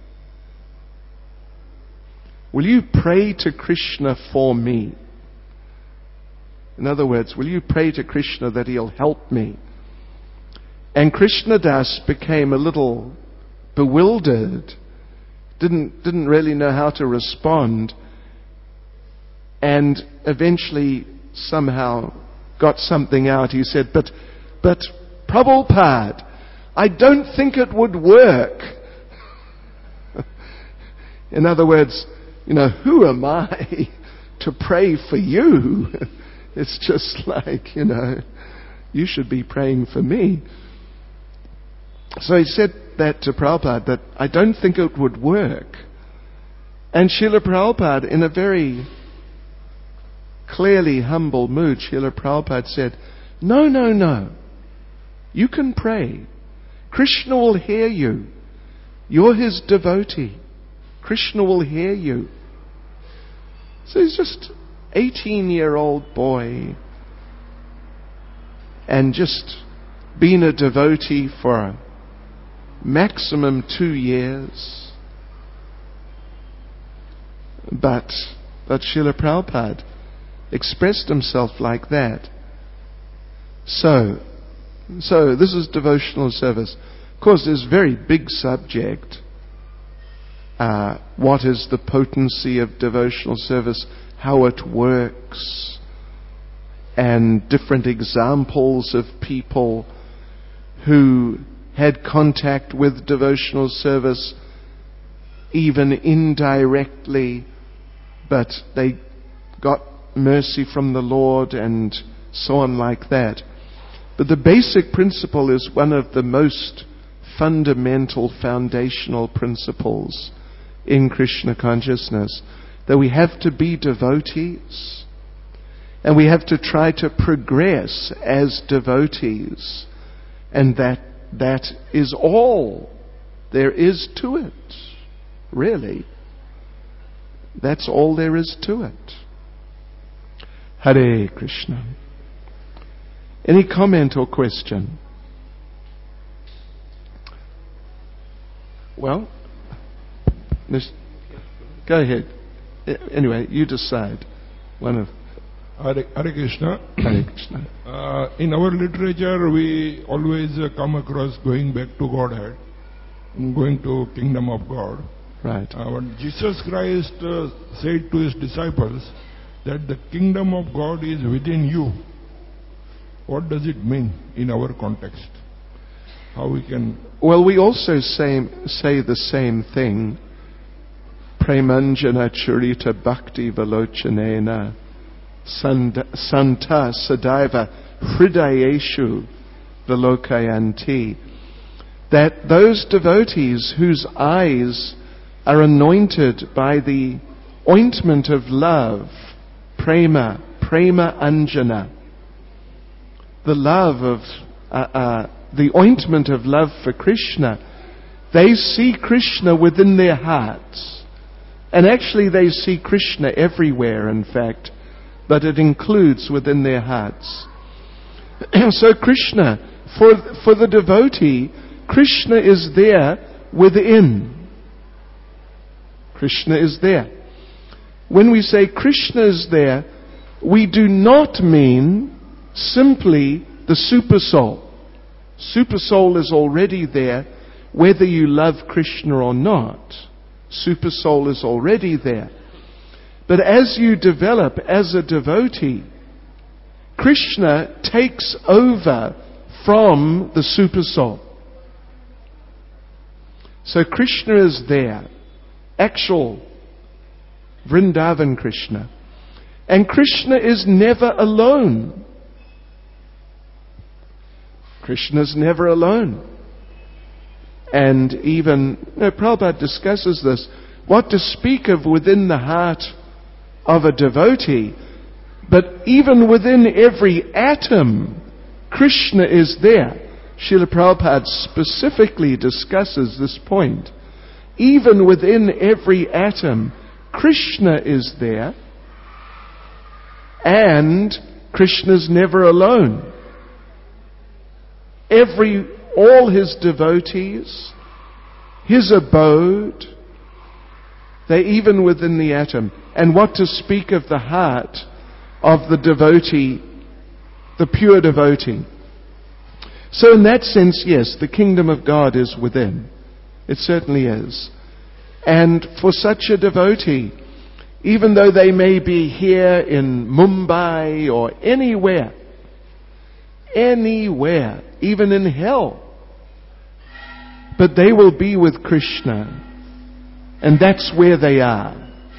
Speaker 1: Will you pray to Krishna for me? In other words, will you pray to Krishna that he'll help me? And Krishna Das became a little bewildered, didn't, didn't really know how to respond, and eventually somehow got something out. He said, but, but Prabhupada, I don't think it would work. In other words, you know, who am I to pray for you? It's just like, you know, you should be praying for me. So he said that to Prabhupada, that I don't think it would work. And Srila Prabhupada, in a very clearly humble mood, Srila Prabhupada said, no, no, no. You can pray. Krishna will hear you. You're his devotee. Krishna will hear you. So he's just eighteen-year-old boy and just been a devotee for maximum two years. But, but Srila Prabhupada expressed himself like that. So, so this is devotional service. Of course, there's a very big subject. Uh, what is the potency of devotional service? How it works? And different examples of people who had contact with devotional service, even indirectly, but they got mercy from the Lord and so on like that. But the basic principle is one of the most fundamental, foundational principles in Krishna consciousness, that we have to be devotees and we have to try to progress as devotees, and that that is all there is to it, really. That's all there is to it. Hare Krishna. Any comment or question? Well, go ahead. Anyway, you decide. One of
Speaker 2: Hare, Hare Krishna.
Speaker 1: Hare Krishna.
Speaker 2: Uh, in our literature, we always uh, come across going back to Godhead, going to Kingdom of God.
Speaker 1: Right.
Speaker 2: Uh, when Jesus Christ uh, said to his disciples that the Kingdom of God is within you, what does it mean in our context? How we can...
Speaker 1: Well, we also say, say the same thing. Premanjana Charita Bhakti Valochanena Santa Sadaiva Hridayeshu Valokayanti. That those devotees whose eyes are anointed by the ointment of love, prema, prema anjana, the love of, uh, uh, the ointment of love for Krishna, they see Krishna within their hearts. And actually they see Krishna everywhere, in fact, but it includes within their hearts. So Krishna, for, for the devotee, Krishna is there within. Krishna is there. When we say Krishna is there, we do not mean simply the super soul. Super soul is already there, whether you love Krishna or not. Super soul is already there. But as you develop as a devotee, Krishna takes over from the super soul. So Krishna is there, actual Vrindavan Krishna. And Krishna is never alone. Krishna is never alone. And even, you know, Prabhupada discusses this. What to speak of within the heart of a devotee, but even within every atom, Krishna is there. Srila Prabhupada specifically discusses this point even within every atom, Krishna is there, and Krishna's never alone. Every, all his devotees, his abode, they're even within the atom. And what to speak of the heart of the devotee, the pure devotee. So in that sense, yes, the kingdom of God is within. It certainly is. And for such a devotee, even though they may be here in Mumbai or anywhere, anywhere, even in hell, but they will be with Krishna. And that's where they are.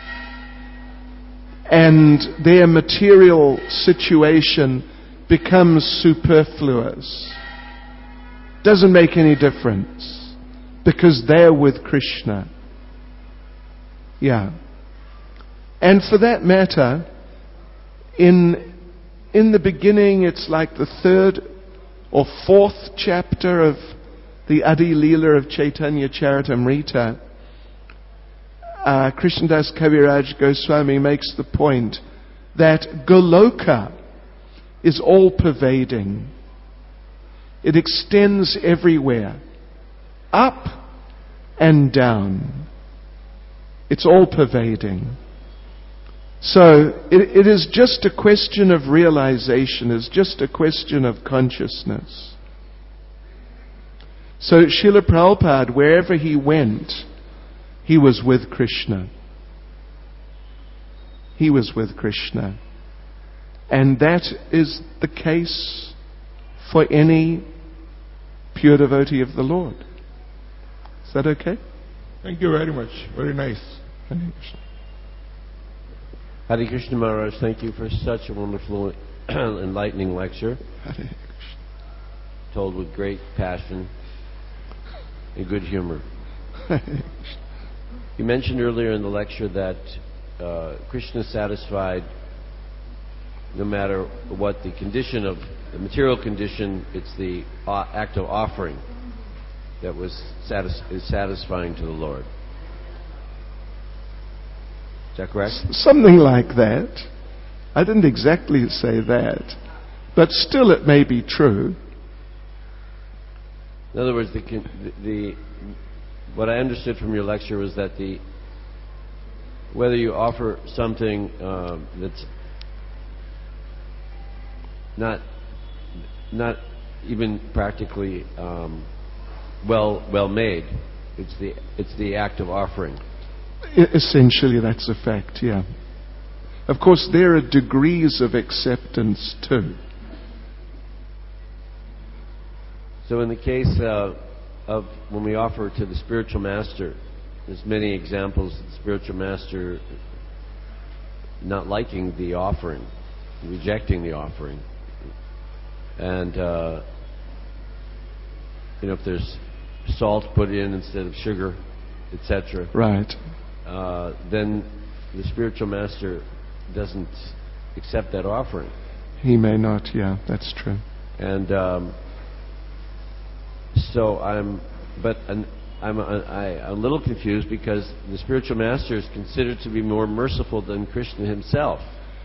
Speaker 1: And their material situation becomes superfluous. Doesn't make any difference, because they're with Krishna. Yeah. And for that matter, in, in the beginning, it's like the third or fourth chapter of the Adi Leela of Chaitanya Charitamrita, uh, Krishnadas Kaviraj Goswami makes the point that Goloka is all-pervading. It extends everywhere, up and down. It's all-pervading. So it, it is just a question of realization. It's just a question of consciousness. So Srila Prabhupada, wherever he went, he was with Krishna. He was with Krishna. And that is the case for any pure devotee of the Lord. Is that okay?
Speaker 2: Thank you very much. Very nice.
Speaker 1: Hare Krishna.
Speaker 3: Hare Krishna Maharaj, thank you for such a wonderful, enlightening lecture.
Speaker 1: Hare Krishna.
Speaker 3: Told with great passion and good humor.
Speaker 1: Hare Krishna.
Speaker 3: You mentioned earlier in the lecture that uh, Krishna is satisfied no matter what the condition of the material condition. It's the uh, act of offering that was satis- is satisfying to the Lord. Is that correct?
Speaker 1: Something like that. I didn't exactly say that, but still it may be true.
Speaker 3: In other words, the, the, the what I understood from your lecture was that the whether you offer something um, that's not not even practically um, well well made, it's the it's the act of offering.
Speaker 1: Essentially, that's a fact. Yeah. Of course, there are degrees of acceptance too.
Speaker 3: So, in the case uh, of when we offer to the spiritual master, there's many examples of the spiritual master not liking the offering, rejecting the offering. And, uh, you know, if there's salt put in instead of sugar, et cetera.
Speaker 1: Right.
Speaker 3: Uh, then the spiritual master doesn't accept that offering.
Speaker 1: He may not, yeah, that's true.
Speaker 3: And um, so I'm, but an, I'm a, I, I'm a little confused because the spiritual master is considered to be more merciful than Krishna himself.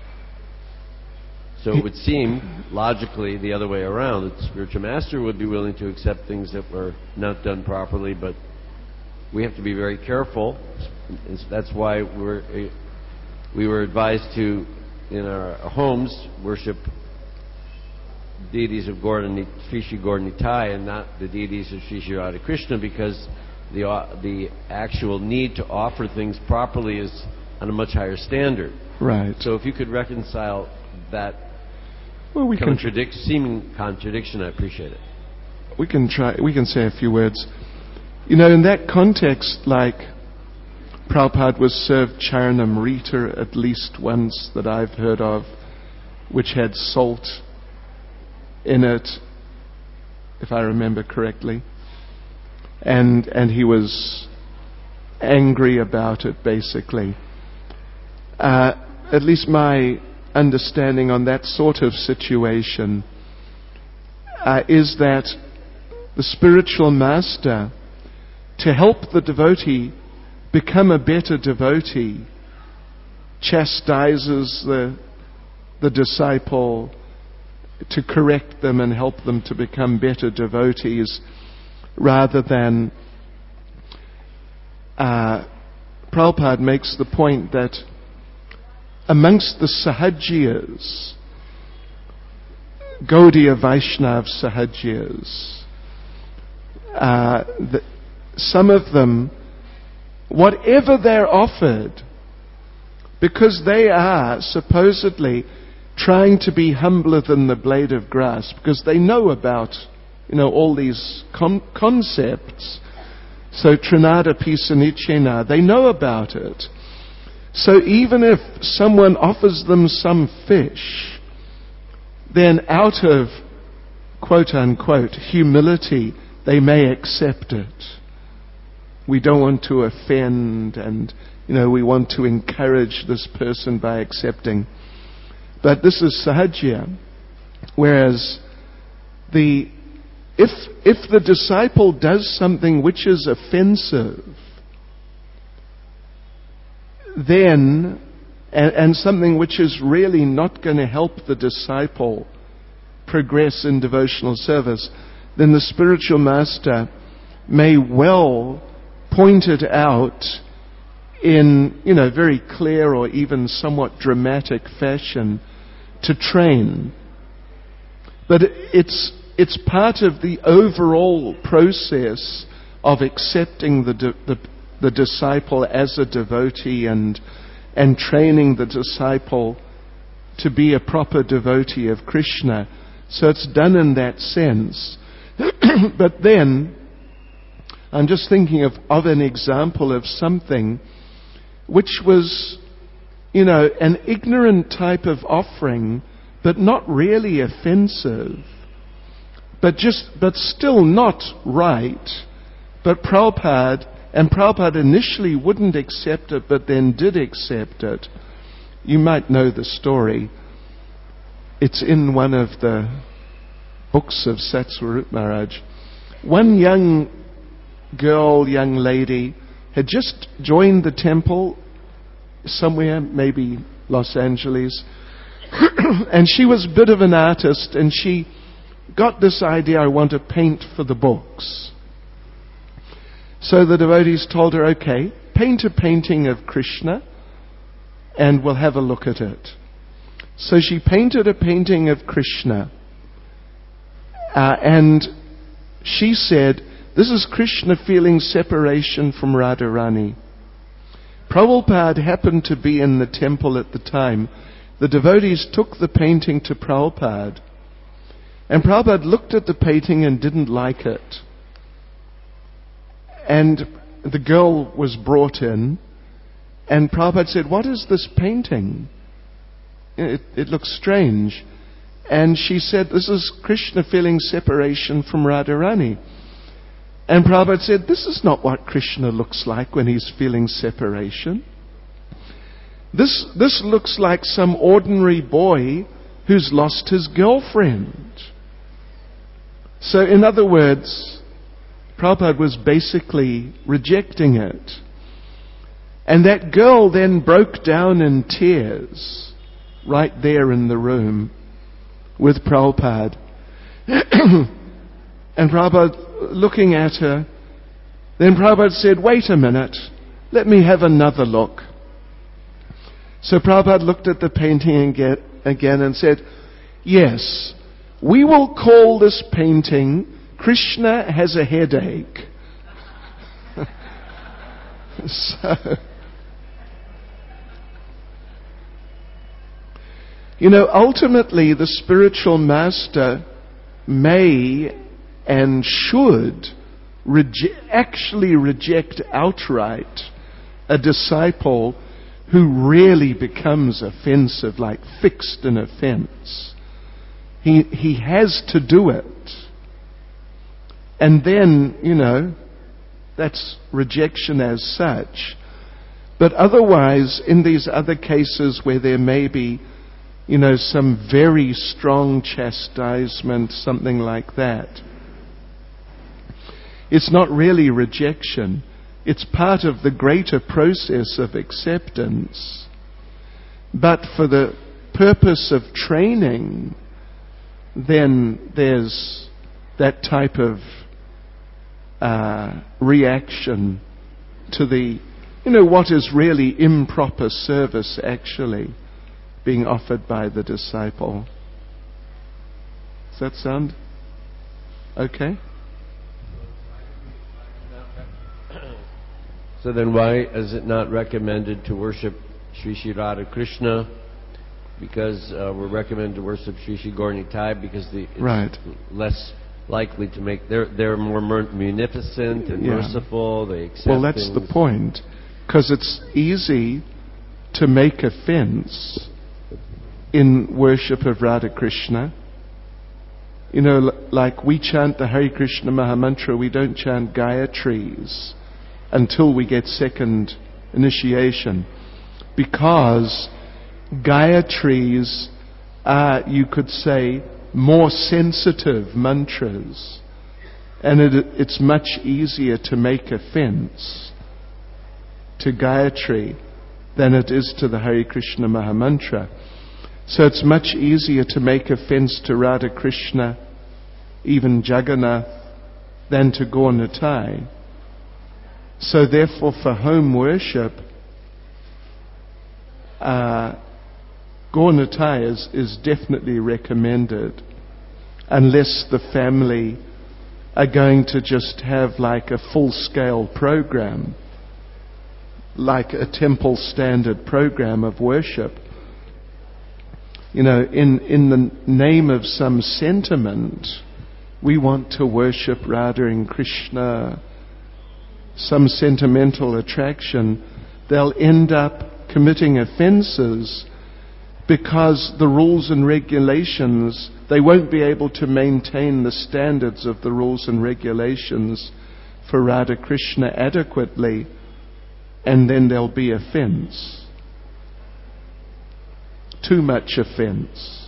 Speaker 3: So it would seem logically the other way around, that the spiritual master would be willing to accept things that were not done properly, but we have to be very careful. That's why we're, we were advised to, in our homes, worship deities of Gaura, Sri Sri Gaura Nitai and not the deities of Sri Sri Radha Krishna, because the, uh, the actual need to offer things properly is on a much higher standard.
Speaker 1: Right.
Speaker 3: So if you could reconcile that
Speaker 1: well, we
Speaker 3: contradict, can, seeming contradiction, I appreciate it.
Speaker 1: We can try. We can say a few words. You know, in that context, like Prabhupada was served Charanamrita at least once that I've heard of, which had salt in it, if I remember correctly, and and he was angry about it. Basically, uh, at least my understanding on that sort of situation uh, is that the spiritual master to help the devotee become a better devotee, chastises the, the disciple to correct them and help them to become better devotees, rather than uh, Prabhupada makes the point that amongst the Sahajiyas, Gaudiya Vaishnav Sahajiyas, uh, the, some of them, whatever they're offered, because they are supposedly trying to be humbler than the blade of grass, because they know about, you know, all these con- concepts. So Trinada Pisanichena, they know about it. So even if someone offers them some fish, then out of quote unquote humility, they may accept it. We don't want to offend, and you know, we want to encourage this person by accepting. But this is Sahajiya. Whereas the if if the disciple does something which is offensive, then and, and something which is really not going to help the disciple progress in devotional service, then the spiritual master may well point it out in, you know, very clear or even somewhat dramatic fashion to train. But it's it's part of the overall process of accepting the the, the disciple as a devotee and and training the disciple to be a proper devotee of Krishna. So it's done in that sense. But then I'm just thinking of, of an example of something which was, you know, an ignorant type of offering, but not really offensive, but just, but still not right. But Prabhupada, and Prabhupada initially wouldn't accept it, but then did accept it. You might know the story. It's in one of the books of Satsvarup Maharaj. One young girl, young lady, had just joined the temple somewhere, maybe Los Angeles, and she was a bit of an artist, and she got this idea, I want to paint for the books. So the devotees told her, okay, paint a painting of Krishna and we'll have a look at it. So she painted a painting of Krishna, uh, and she said, this is Krishna feeling separation from Radharani. Prabhupada happened to be in the temple at the time. The devotees took the painting to Prabhupada, and Prabhupada looked at the painting and didn't like it. And the girl was brought in, and Prabhupada said, what is this painting? It, it looks strange. And she said, this is Krishna feeling separation from Radharani. And Prabhupada said, this is not what Krishna looks like when he's feeling separation. This, this looks like some ordinary boy who's lost his girlfriend. So in other words, Prabhupada was basically rejecting it. And that girl then broke down in tears right there in the room with Prabhupada. And Prabhupada, looking at her, then Prabhupada said, wait a minute, let me have another look. So Prabhupada looked at the painting again and said, yes, we will call this painting Krishna Has a Headache. So, you know, ultimately the spiritual master may and should reje- actually reject outright a disciple who really becomes offensive, like fixed in offense. He, he has to do it. And then, you know, that's rejection as such. But otherwise, in these other cases where there may be, you know, some very strong chastisement, something like that, It's not really rejection. It's part of the greater process of acceptance. But for the purpose of training, then there's that type of uh, reaction to the, you know, what is really improper service actually being offered by the disciple. Does that sound okay?
Speaker 3: So then why is it not recommended to worship Sri Sri Radha Krishna? Because uh, we're recommended to worship Sri Sri Gaur Nitai because the, it's
Speaker 1: right.
Speaker 3: less likely to make... They're, they're more munificent and
Speaker 1: yeah.
Speaker 3: merciful. They accept
Speaker 1: Well, that's
Speaker 3: things.
Speaker 1: the point. Because it's easy to make a fence in worship of Radha Krishna. You know, l- like we chant the Hare Krishna Mahamantra, we don't chant Gayatris until we get second initiation. Because Gayatris are, you could say, more sensitive mantras. And it, it's much easier to make a fence to Gayatri than it is to the Hare Krishna Mahamantra. So it's much easier to make a fence to Radha Krishna, even Jagannath, than to Gaur Nitai. So therefore for home worship, uh, Gaur Nitai is, is definitely recommended, unless the family are going to just have like a full-scale program, like a temple standard program of worship. You know, in, in the name of some sentiment, we want to worship Radha and Krishna, some sentimental attraction, they'll end up committing offenses because the rules and regulations, they won't be able to maintain the standards of the rules and regulations for Radha Krishna adequately, and then there'll be offense. Too much offense.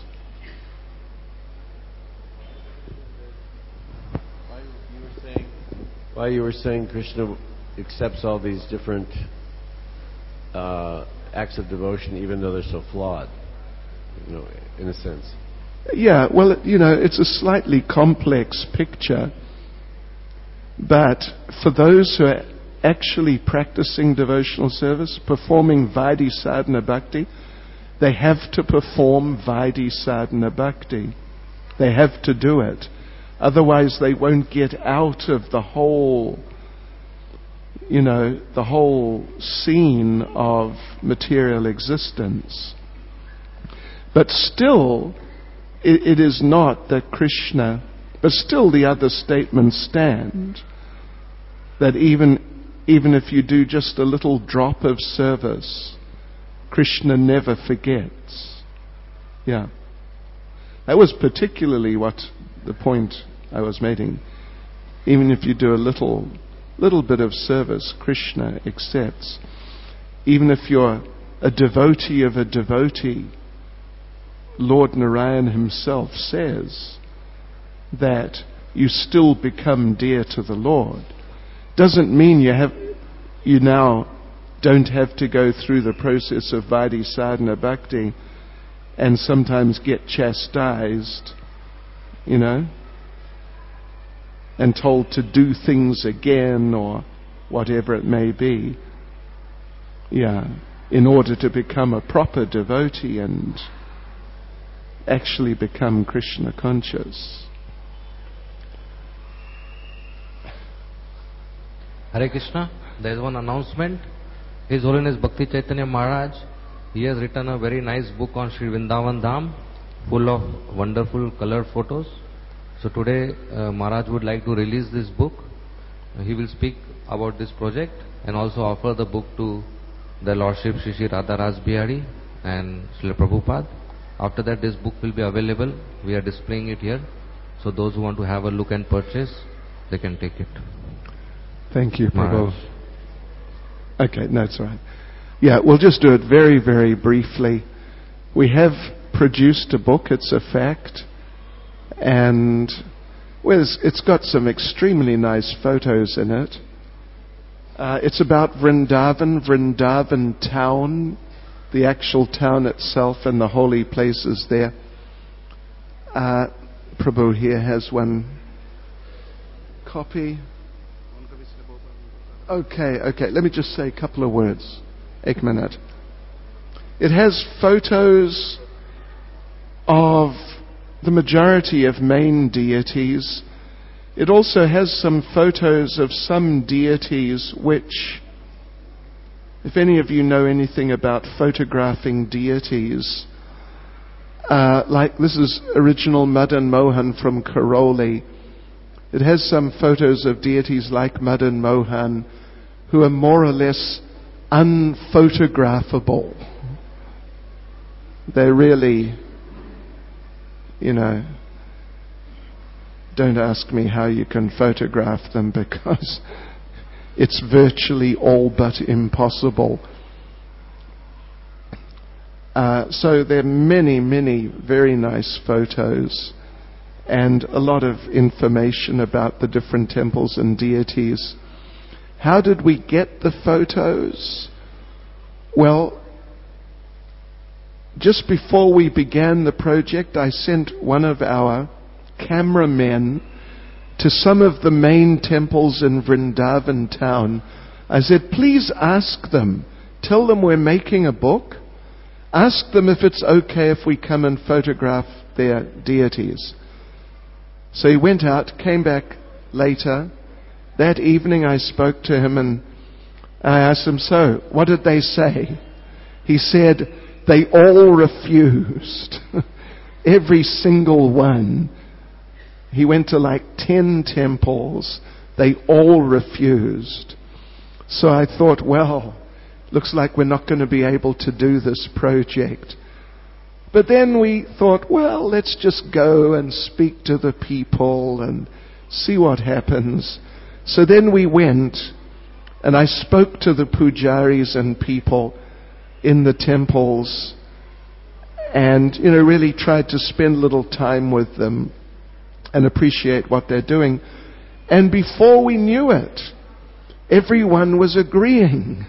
Speaker 3: Why you were saying, why you were saying Krishna accepts all these different uh, acts of devotion, even though they're so flawed, you know, in a sense.
Speaker 1: Yeah, well, you know, it's a slightly complex picture, but for those who are actually practicing devotional service, performing Vaidhi Sadhana Bhakti, they have to perform Vaidhi Sadhana Bhakti. They have to do it. Otherwise they won't get out of the whole, you know, the whole scene of material existence. But still, it, it is not that Krishna, but still the other statements stand, that even, even if you do just a little drop of service, Krishna never forgets. Yeah. That was particularly what the point I was making. Even if you do a little little bit of service, Krishna accepts. Even if you're a devotee of a devotee, Lord Narayan himself says that you still become dear to the Lord. Doesn't mean you have you now don't have to go through the process of Vaidhi Sadhana Bhakti and sometimes get chastised, you know, and told to do things again or whatever it may be, yeah, in order to become a proper devotee and actually become Krishna conscious.
Speaker 4: Hare Krishna, there is one announcement. His Holiness Bhakti Chaitanya Maharaj, he has written a very nice book on Sri Vrindavan Dham, full of wonderful colored photos. So today uh, Maharaj would like to release this book. Uh, he will speak about this project and also offer the book to the Lordship Sri Sri Radha Ras Bihari and Srila Prabhupada. After that this book will be available. We are displaying it here. So those who want to have a look and purchase, they can take it.
Speaker 1: Thank you, Prabhu.
Speaker 4: Maharaj.
Speaker 1: Okay, no, it's all right. Yeah, we'll just do it very, very briefly. We have produced a book, it's a fact, and Well, it's, it's got some extremely nice photos in it. Uh, it's about Vrindavan, Vrindavan town, the actual town itself and the holy places there. Uh, Prabhu here has one copy. Okay, okay. Let me just say a couple of words. Ek minute. It has photos of the majority of main deities. It also has some photos of some deities which, if any of you know anything about photographing deities, uh, like this is original Madan Mohan from Karoli. It has some photos of deities like Madan Mohan who are more or less unphotographable. They're really, you know, don't ask me how you can photograph them because it's virtually all but impossible. Uh, so there are many, many very nice photos and a lot of information about the different temples and deities. How did we get the photos? Well, just before we began the project, I sent one of our cameramen to some of the main temples in Vrindavan town. I said, please ask them, tell them we're making a book. Ask them if it's okay if we come and photograph their deities. So he went out, came back later. That evening I spoke to him and I asked him, so, what did they say? He said, they all refused. Every single one. He went to like ten temples. They all refused. So I thought, well, looks like we're not going to be able to do this project. But then we thought, well, let's just go and speak to the people and see what happens. So then we went and I spoke to the pujaris and people in the temples and, you know, really tried to spend a little time with them and appreciate what they're doing. And before we knew it, everyone was agreeing.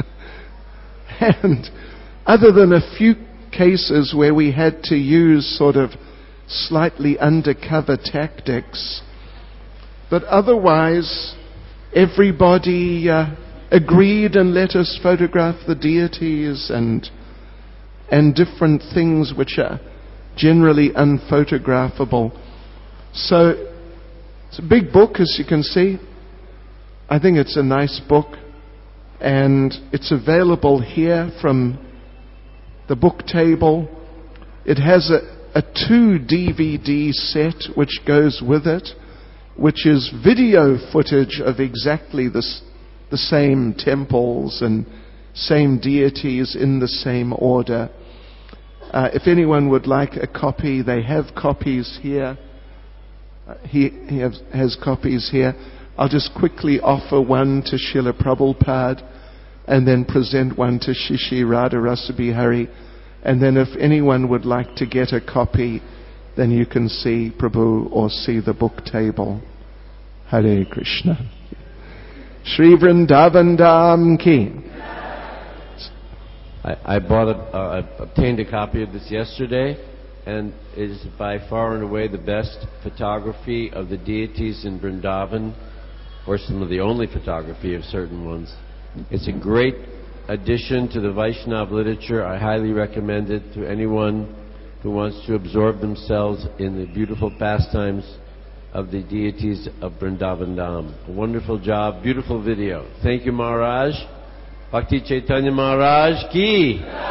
Speaker 1: And other than a few cases where we had to use sort of slightly undercover tactics, but otherwise everybody uh, agreed and let us photograph the deities and and different things which are generally unphotographable. So it's a big book, as you can see. I think it's a nice book, and it's available here from the book table. It has a, a two D V D set which goes with it, which is video footage of exactly this, the same temples and same deities in the same order. Uh, if anyone would like a copy, they have copies here. Uh, he he has, has copies here. I'll just quickly offer one to Srila Prabhupada and then present one to Shishi Radharasa Bihari. And then if anyone would like to get a copy, then you can see Prabhu or see the book table. Hare Krishna. Shri Vrindavan Dham Ki.
Speaker 3: I, I bought a, uh, I obtained a copy of this yesterday, and it is by far and away the best photography of the deities in Vrindavan, or some of the only photography of certain ones. It's a great addition to the Vaishnava literature. I highly recommend it to anyone who wants to absorb themselves in the beautiful pastimes of the deities of Vrindavan Dham. A wonderful job, beautiful video. Thank you, Maharaj. Bhakti Chaitanya Maharaj Ki.